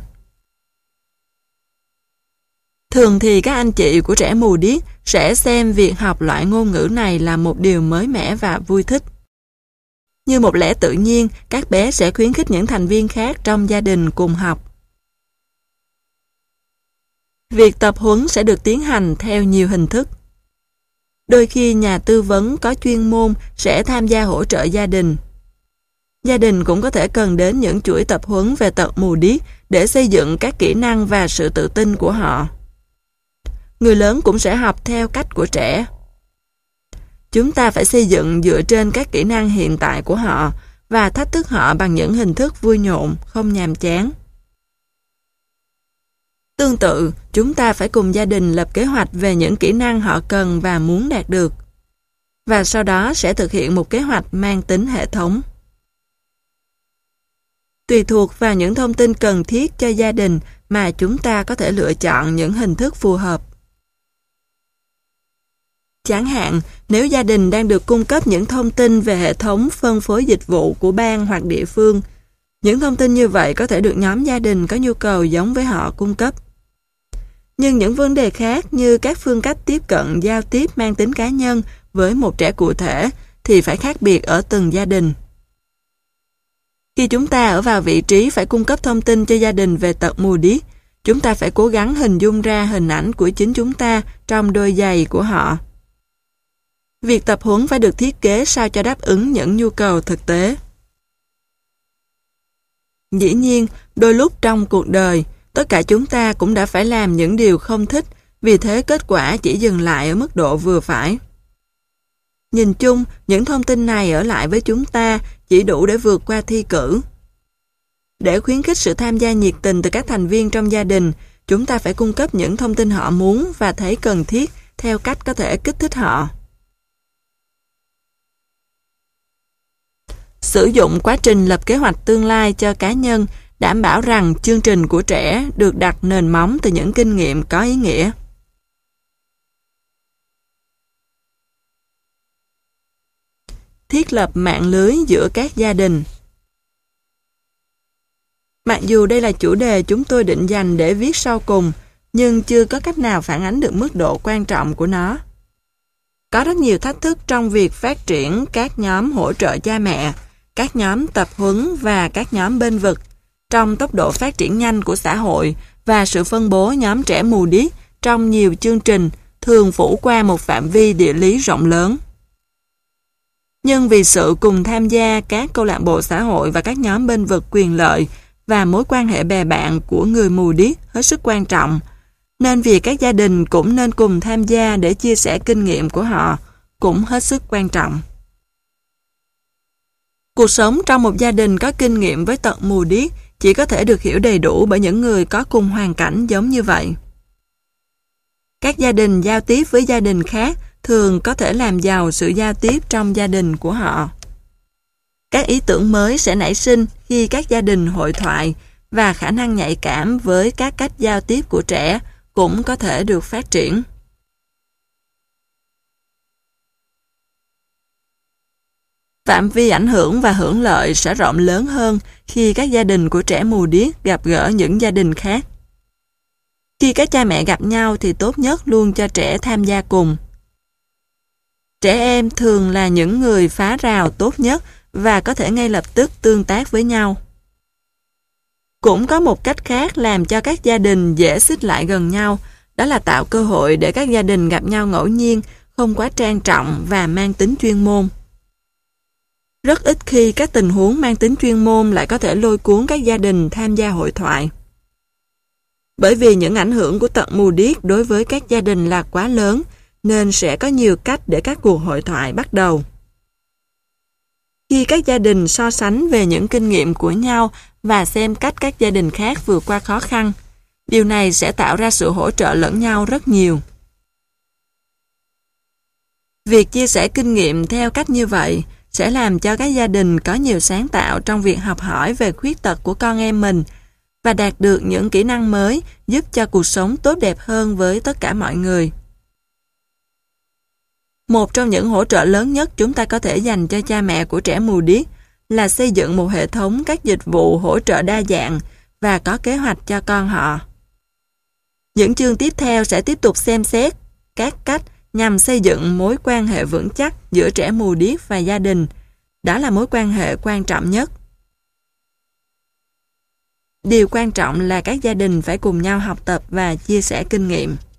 Thường thì các anh chị của trẻ mù điếc sẽ xem việc học loại ngôn ngữ này là một điều mới mẻ và vui thích. Như một lẽ tự nhiên, các bé sẽ khuyến khích những thành viên khác trong gia đình cùng học. Việc tập huấn sẽ được tiến hành theo nhiều hình thức. Đôi khi nhà tư vấn có chuyên môn sẽ tham gia hỗ trợ gia đình. Gia đình cũng có thể cần đến những chuỗi tập huấn về tật mù điếc để xây dựng các kỹ năng và sự tự tin của họ. Người lớn cũng sẽ học theo cách của trẻ. Chúng ta phải xây dựng dựa trên các kỹ năng hiện tại của họ và thách thức họ bằng những hình thức vui nhộn, không nhàm chán. Tương tự, chúng ta phải cùng gia đình lập kế hoạch về những kỹ năng họ cần và muốn đạt được. Và sau đó sẽ thực hiện một kế hoạch mang tính hệ thống. Tùy thuộc vào những thông tin cần thiết cho gia đình mà chúng ta có thể lựa chọn những hình thức phù hợp. Chẳng hạn, nếu gia đình đang được cung cấp những thông tin về hệ thống phân phối dịch vụ của bang hoặc địa phương, những thông tin như vậy có thể được nhóm gia đình có nhu cầu giống với họ cung cấp. Nhưng những vấn đề khác như các phương cách tiếp cận giao tiếp mang tính cá nhân với một trẻ cụ thể thì phải khác biệt ở từng gia đình. Khi chúng ta ở vào vị trí phải cung cấp thông tin cho gia đình về tật mù điếc, chúng ta phải cố gắng hình dung ra hình ảnh của chính chúng ta trong đôi giày của họ. Việc tập huấn phải được thiết kế sao cho đáp ứng những nhu cầu thực tế. Dĩ nhiên, đôi lúc trong cuộc đời, tất cả chúng ta cũng đã phải làm những điều không thích, vì thế kết quả chỉ dừng lại ở mức độ vừa phải. Nhìn chung, những thông tin này ở lại với chúng ta chỉ đủ để vượt qua thi cử. Để khuyến khích sự tham gia nhiệt tình từ các thành viên trong gia đình, chúng ta phải cung cấp những thông tin họ muốn và thấy cần thiết theo cách có thể kích thích họ. Sử dụng quá trình lập kế hoạch tương lai cho cá nhân, đảm bảo rằng chương trình của trẻ được đặt nền móng từ những kinh nghiệm có ý nghĩa. Thiết lập mạng lưới giữa các gia đình. Mặc dù đây là chủ đề chúng tôi định dành để viết sau cùng, nhưng chưa có cách nào phản ánh được mức độ quan trọng của nó. Có rất nhiều thách thức trong việc phát triển các nhóm hỗ trợ cha mẹ, các nhóm tập huấn và các nhóm bên vực, trong tốc độ phát triển nhanh của xã hội và sự phân bố nhóm trẻ mù điếc trong nhiều chương trình thường phủ qua một phạm vi địa lý rộng lớn. Nhưng vì sự cùng tham gia các câu lạc bộ xã hội và các nhóm bên vực quyền lợi và mối quan hệ bè bạn của người mù điếc hết sức quan trọng, nên việc các gia đình cũng nên cùng tham gia để chia sẻ kinh nghiệm của họ cũng hết sức quan trọng. Cuộc sống trong một gia đình có kinh nghiệm với tật mù điếc chỉ có thể được hiểu đầy đủ bởi những người có cùng hoàn cảnh giống như vậy. Các gia đình giao tiếp với gia đình khác thường có thể làm giàu sự giao tiếp trong gia đình của họ. Các ý tưởng mới sẽ nảy sinh khi các gia đình hội thoại và khả năng nhạy cảm với các cách giao tiếp của trẻ cũng có thể được phát triển. Phạm vi ảnh hưởng và hưởng lợi sẽ rộng lớn hơn khi các gia đình của trẻ mù điếc gặp gỡ những gia đình khác. Khi các cha mẹ gặp nhau thì tốt nhất luôn cho trẻ tham gia cùng. Trẻ em thường là những người phá rào tốt nhất và có thể ngay lập tức tương tác với nhau. Cũng có một cách khác làm cho các gia đình dễ xích lại gần nhau, đó là tạo cơ hội để các gia đình gặp nhau ngẫu nhiên, không quá trang trọng và mang tính chuyên môn. Rất ít khi các tình huống mang tính chuyên môn lại có thể lôi cuốn các gia đình tham gia hội thoại. Bởi vì những ảnh hưởng của tật mù điếc đối với các gia đình là quá lớn, nên sẽ có nhiều cách để các cuộc hội thoại bắt đầu. Khi các gia đình so sánh về những kinh nghiệm của nhau và xem cách các gia đình khác vượt qua khó khăn, điều này sẽ tạo ra sự hỗ trợ lẫn nhau rất nhiều. Việc chia sẻ kinh nghiệm theo cách như vậy sẽ làm cho các gia đình có nhiều sáng tạo trong việc học hỏi về khuyết tật của con em mình và đạt được những kỹ năng mới giúp cho cuộc sống tốt đẹp hơn với tất cả mọi người. Một trong những hỗ trợ lớn nhất chúng ta có thể dành cho cha mẹ của trẻ mù điếc là xây dựng một hệ thống các dịch vụ hỗ trợ đa dạng và có kế hoạch cho con họ. Những chương tiếp theo sẽ tiếp tục xem xét các cách nhằm xây dựng mối quan hệ vững chắc giữa trẻ mù điếc và gia đình Đó là mối quan hệ quan trọng nhất. Điều quan trọng là các gia đình phải cùng nhau học tập và chia sẻ kinh nghiệm.